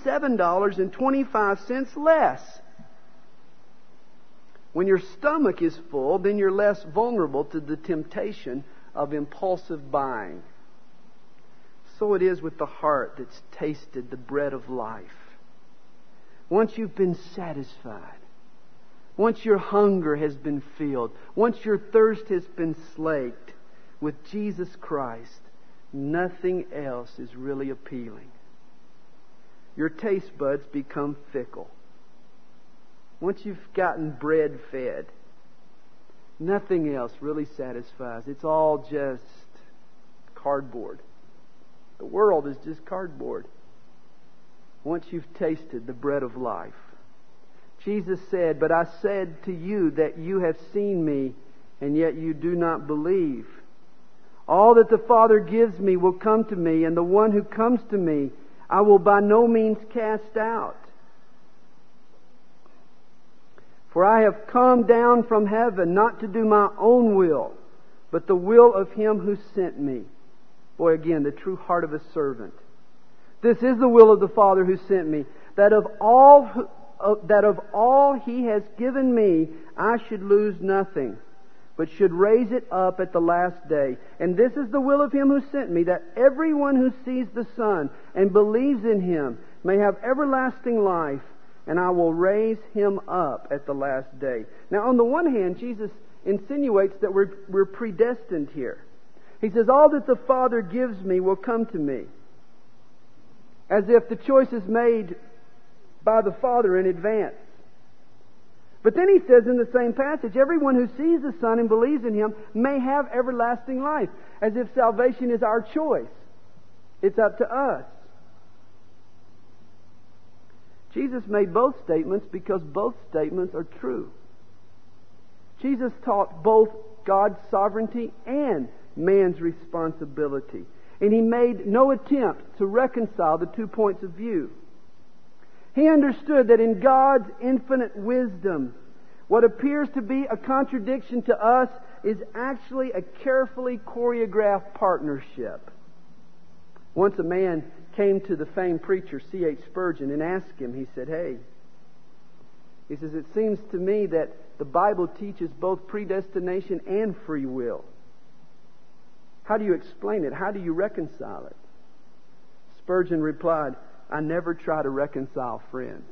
$37.25 less. When your stomach is full, then you're less vulnerable to the temptation of impulsive buying. So it is with the heart that's tasted the bread of life. Once you've been satisfied, once your hunger has been filled, once your thirst has been slaked with Jesus Christ, nothing else is really appealing. Your taste buds become fickle. Once you've gotten bread fed, nothing else really satisfies. It's all just cardboard. The world is just cardboard. Once you've tasted the bread of life. Jesus said, but I said to you that you have seen me, and yet you do not believe. All that the Father gives me will come to me, and the one who comes to me I will by no means cast out. For I have come down from heaven not to do my own will, but the will of Him who sent me. Boy, again, the true heart of a servant. This is the will of the Father who sent me, that of all He has given me, I should lose nothing, but should raise it up at the last day. And this is the will of Him who sent me, that everyone who sees the Son and believes in Him may have everlasting life, and I will raise him up at the last day. Now, on the one hand, Jesus insinuates that we're predestined here. He says, all that the Father gives me will come to me. As if the choice is made by the Father in advance. But then he says in the same passage, everyone who sees the Son and believes in Him may have everlasting life. As if salvation is our choice. It's up to us. Jesus made both statements because both statements are true. Jesus taught both God's sovereignty and man's responsibility. And He made no attempt to reconcile the 2 points of view. He understood that in God's infinite wisdom, what appears to be a contradiction to us is actually a carefully choreographed partnership. Once a man came to the famed preacher C.H. Spurgeon and asked him, he said, he says, it seems to me that the Bible teaches both predestination and free will. How do you explain it? How do you reconcile it? Spurgeon replied, I never try to reconcile friends.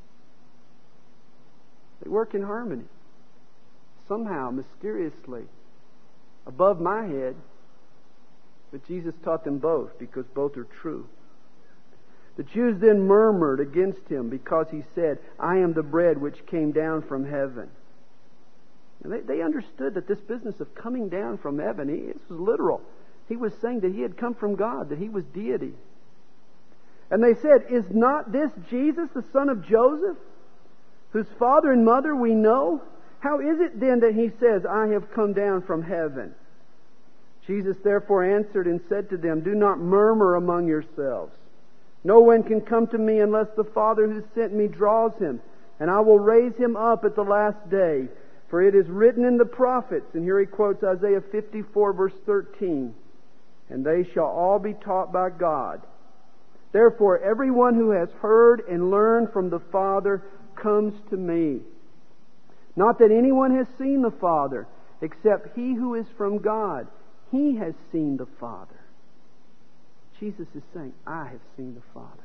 They work in harmony. Somehow, mysteriously, above my head. But Jesus taught them both because both are true. The Jews then murmured against Him because He said, I am the bread which came down from heaven. And they understood that this business of coming down from heaven, this was literal. He was saying that He had come from God, that He was deity. And they said, is not this Jesus, the son of Joseph, whose father and mother we know? How is it then that He says, I have come down from heaven? Jesus therefore answered and said to them, do not murmur among yourselves. No one can come to me unless the Father who sent me draws him, and I will raise him up at the last day. For it is written in the prophets, and here he quotes Isaiah 54 verse 13, and they shall all be taught by God. Therefore everyone who has heard and learned from the Father comes to me. Not that anyone has seen the Father, except he who is from God. He has seen the Father. Jesus is saying, I have seen the Father.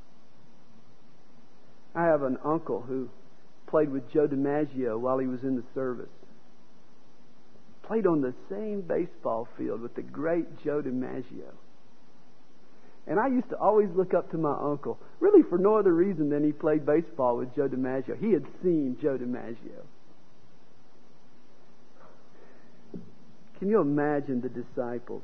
I have an uncle who played with Joe DiMaggio while he was in the service. Played on the same baseball field with the great Joe DiMaggio. And I used to always look up to my uncle, really for no other reason than he played baseball with Joe DiMaggio. He had seen Joe DiMaggio. Can you imagine the disciples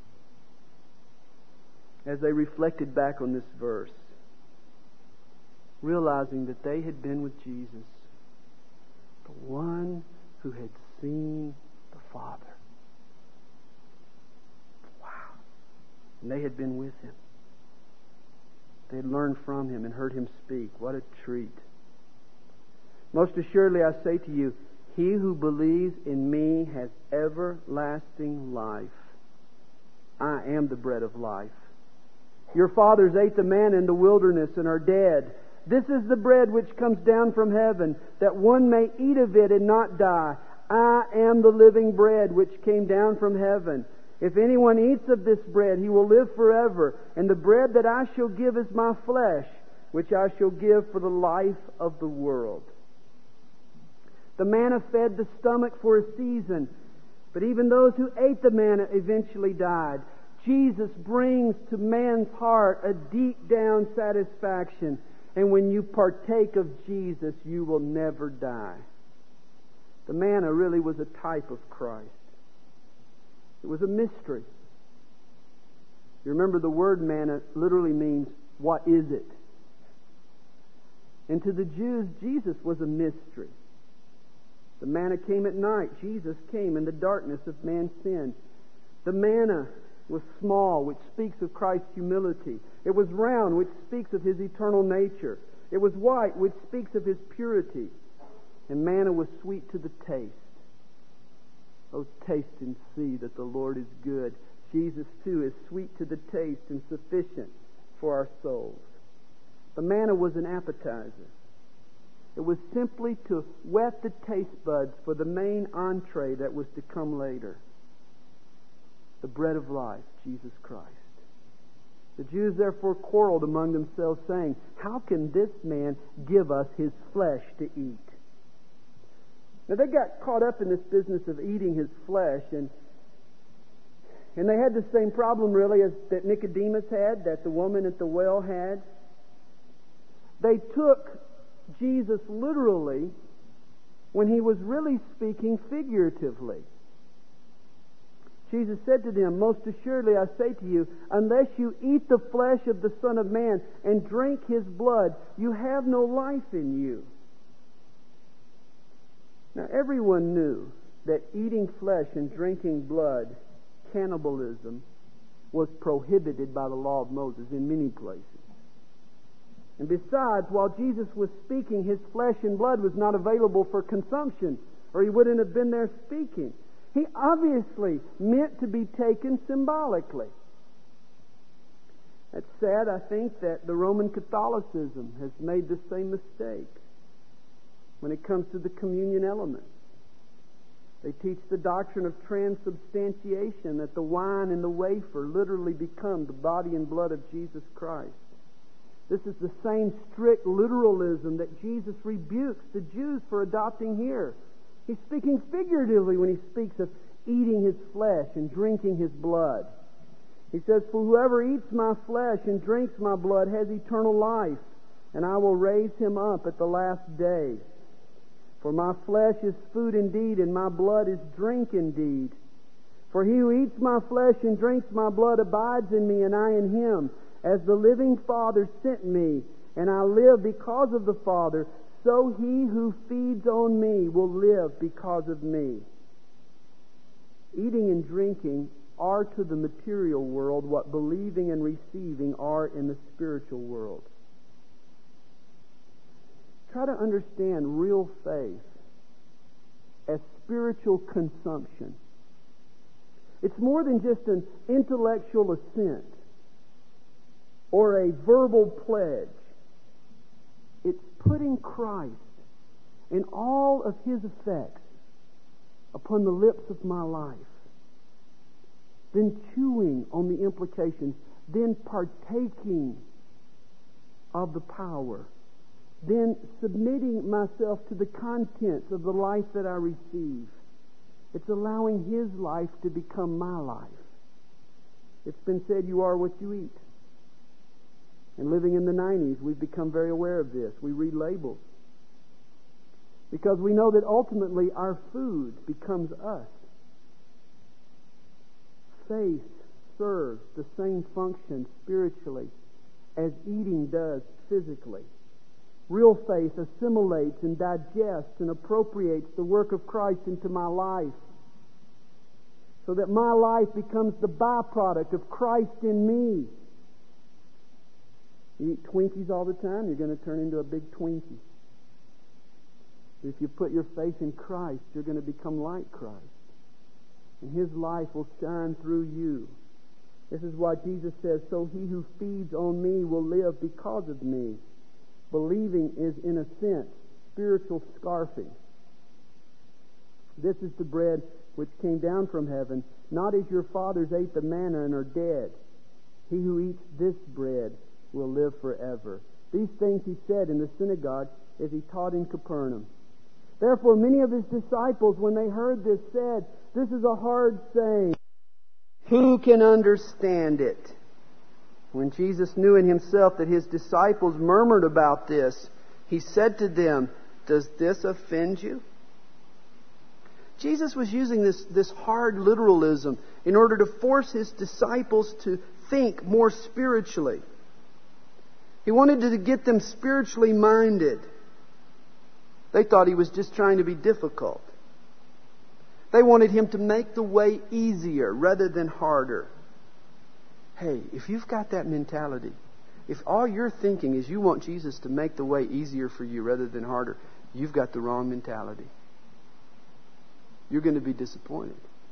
as they reflected back on this verse, realizing that they had been with Jesus, the one who had seen the Father. Wow. And they had been with Him. They had learned from Him and heard Him speak. What a treat. Most assuredly I say to you, he who believes in me has everlasting life. I am the bread of life. Your fathers ate the manna in the wilderness and are dead. This is the bread which comes down from heaven, that one may eat of it and not die. I am the living bread which came down from heaven. If anyone eats of this bread, he will live forever. And the bread that I shall give is my flesh, which I shall give for the life of the world. The manna fed the stomach for a season, but even those who ate the manna eventually died. Jesus brings to man's heart a deep down satisfaction. And when you partake of Jesus, you will never die. The manna really was a type of Christ. It was a mystery. You remember the word manna literally means, what is it? And to the Jews, Jesus was a mystery. The manna came at night. Jesus came in the darkness of man's sin. The manna was small, which speaks of Christ's humility. It was round, which speaks of His eternal nature. It was white, which speaks of His purity. And manna was sweet to the taste. Oh, taste and see that the Lord is good. Jesus, too, is sweet to the taste and sufficient for our souls. The manna was an appetizer. It was simply to whet the taste buds for the main entree that was to come later. The bread of life, Jesus Christ. The Jews therefore quarreled among themselves, saying, "How can this man give us his flesh to eat?" Now they got caught up in this business of eating his flesh, and they had the same problem really as that Nicodemus had, that the woman at the well had. They took Jesus literally when he was really speaking figuratively. Jesus said to them, "Most assuredly I say to you, unless you eat the flesh of the Son of Man and drink his blood, you have no life in you." Now everyone knew that eating flesh and drinking blood, cannibalism, was prohibited by the law of Moses in many places. And besides, while Jesus was speaking, his flesh and blood was not available for consumption, or he wouldn't have been there speaking. He obviously meant to be taken symbolically. It's sad, I think, that the Roman Catholicism has made the same mistake when it comes to the communion element. They teach the doctrine of transubstantiation, that the wine and the wafer literally become the body and blood of Jesus Christ. This is the same strict literalism that Jesus rebukes the Jews for adopting here. He's speaking figuratively when he speaks of eating his flesh and drinking his blood. He says, "For whoever eats my flesh and drinks my blood has eternal life, and I will raise him up at the last day. For my flesh is food indeed, and my blood is drink indeed. For he who eats my flesh and drinks my blood abides in me, and I in him. As the living Father sent me, and I live because of the Father, so he who feeds on me will live because of me." Eating and drinking are to the material world what believing and receiving are in the spiritual world. Try to understand real faith as spiritual consumption. It's more than just an intellectual assent or a verbal pledge. It's putting Christ and all of his effects upon the lips of my life, then chewing on the implications, then partaking of the power, then submitting myself to the contents of the life that I receive. It's allowing his life to become my life. It's been said, "You are what you eat." And living in the 90s, we've become very aware of this. We read labels, because we know that ultimately our food becomes us. Faith serves the same function spiritually as eating does physically. Real faith assimilates and digests and appropriates the work of Christ into my life, so that my life becomes the byproduct of Christ in me. You eat Twinkies all the time, you're going to turn into a big Twinkie. If you put your faith in Christ, you're going to become like Christ. And his life will shine through you. This is why Jesus says, "So he who feeds on me will live because of me." Believing is, in a sense, spiritual scarfing. This is the bread which came down from heaven, not as your fathers ate the manna and are dead. He who eats this bread will live forever. These things he said in the synagogue as he taught in Capernaum. Therefore many of his disciples, when they heard this, said, "This is a hard saying. Who can understand it?" When Jesus knew in himself that his disciples murmured about this, he said to them, "Does this offend you?" Jesus was using this hard literalism in order to force his disciples to think more spiritually. He wanted to get them spiritually minded. They thought he was just trying to be difficult. They wanted him to make the way easier rather than harder. Hey, if you've got that mentality, if all you're thinking is you want Jesus to make the way easier for you rather than harder, you've got the wrong mentality. You're going to be disappointed.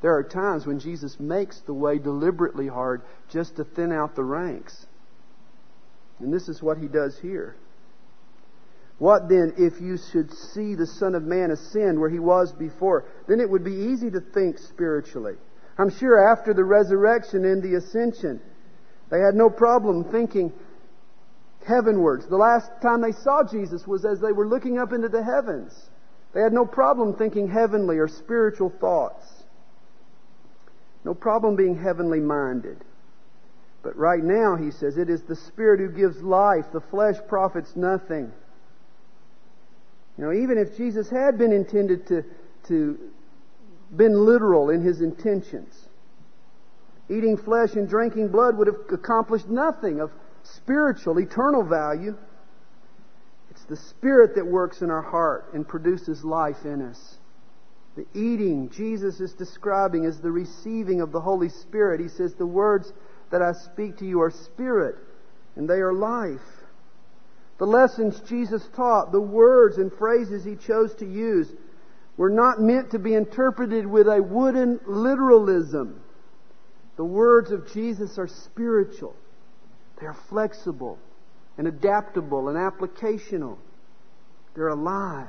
There are times when Jesus makes the way deliberately hard just to thin out the ranks. And this is what He does here. What then if you should see the Son of Man ascend where He was before? Then it would be easy to think spiritually. I'm sure after the resurrection and the ascension, they had no problem thinking heavenwards. The last time they saw Jesus was as they were looking up into the heavens. They had no problem thinking heavenly or spiritual thoughts. No problem being heavenly minded. But right now, He says, it is the Spirit who gives life. The flesh profits nothing. You know, even if Jesus had been intended to been literal in His intentions, eating flesh and drinking blood would have accomplished nothing of spiritual, eternal value. It's the Spirit that works in our heart and produces life in us. The eating Jesus is describing as the receiving of the Holy Spirit. He says, the words that I speak to you are spirit, and they are life. The lessons Jesus taught, the words and phrases He chose to use, were not meant to be interpreted with a wooden literalism. The words of Jesus are spiritual. They are flexible and adaptable and applicational. They're alive.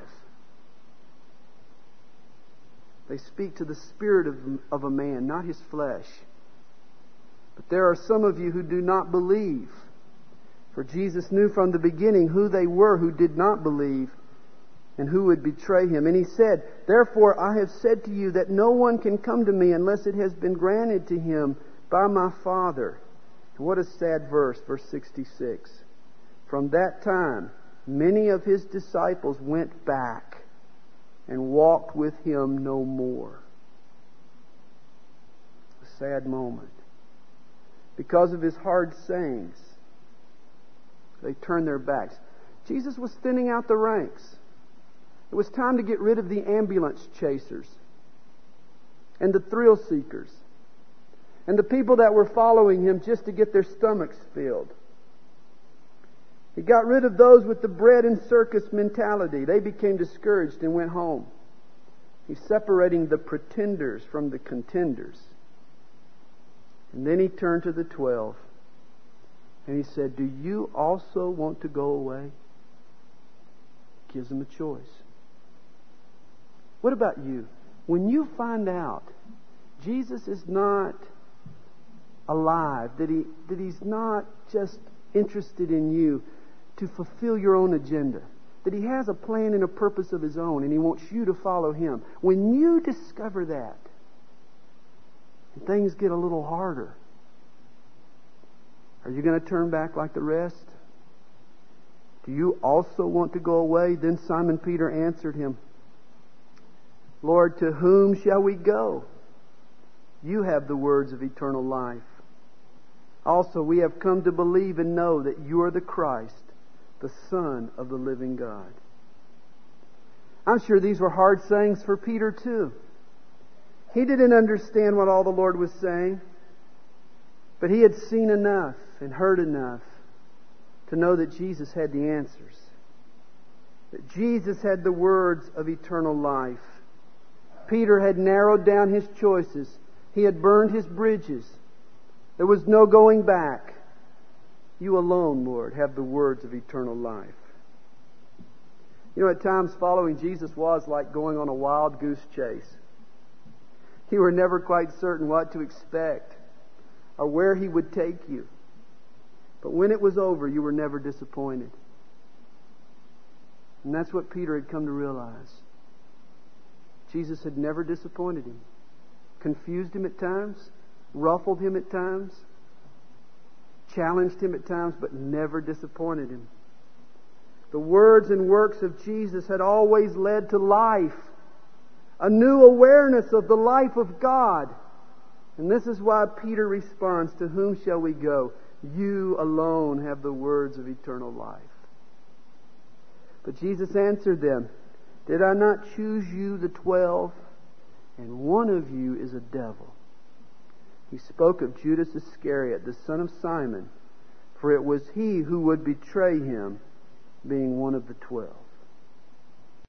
They speak to the spirit of a man, not his flesh. But there are some of you who do not believe. For Jesus knew from the beginning who they were who did not believe and who would betray Him. And He said, therefore I have said to you that no one can come to me unless it has been granted to him by my Father. And what a sad verse, verse 66. From that time, many of His disciples went back and walked with Him no more. A sad moment. Because of His hard sayings, they turned their backs. Jesus was thinning out the ranks. It was time to get rid of the ambulance chasers and the thrill seekers and the people that were following Him just to get their stomachs filled. He got rid of those with the bread and circus mentality. They became discouraged and went home. He's separating the pretenders from the contenders. And then He turned to the 12 and He said, do you also want to go away? Gives them a choice. What about you? When you find out Jesus is not alive, that He's not just interested in you to fulfill your own agenda, that He has a plan and a purpose of His own and He wants you to follow Him. When you discover that, and things get a little harder, are you going to turn back like the rest? Do you also want to go away? Then Simon Peter answered Him, Lord, to whom shall we go? You have the words of eternal life. Also, we have come to believe and know that you are the Christ, the Son of the living God. I'm sure these were hard sayings for Peter too. He didn't understand what all the Lord was saying, but he had seen enough and heard enough to know that Jesus had the answers. That Jesus had the words of eternal life. Peter had narrowed down his choices. He had burned his bridges. There was no going back. You alone, Lord, have the words of eternal life. You know, at times following Jesus was like going on a wild goose chase. You were never quite certain what to expect or where He would take you. But when it was over, you were never disappointed. And that's what Peter had come to realize. Jesus had never disappointed him. Confused him at times, ruffled him at times, challenged him at times, but never disappointed him. The words and works of Jesus had always led to life, a new awareness of the life of God. And this is why Peter responds, to whom shall we go? You alone have the words of eternal life. But Jesus answered them, did I not choose you, the 12? And one of you is a devil. He spoke of Judas Iscariot, the son of Simon, for it was he who would betray Him, being one of the 12.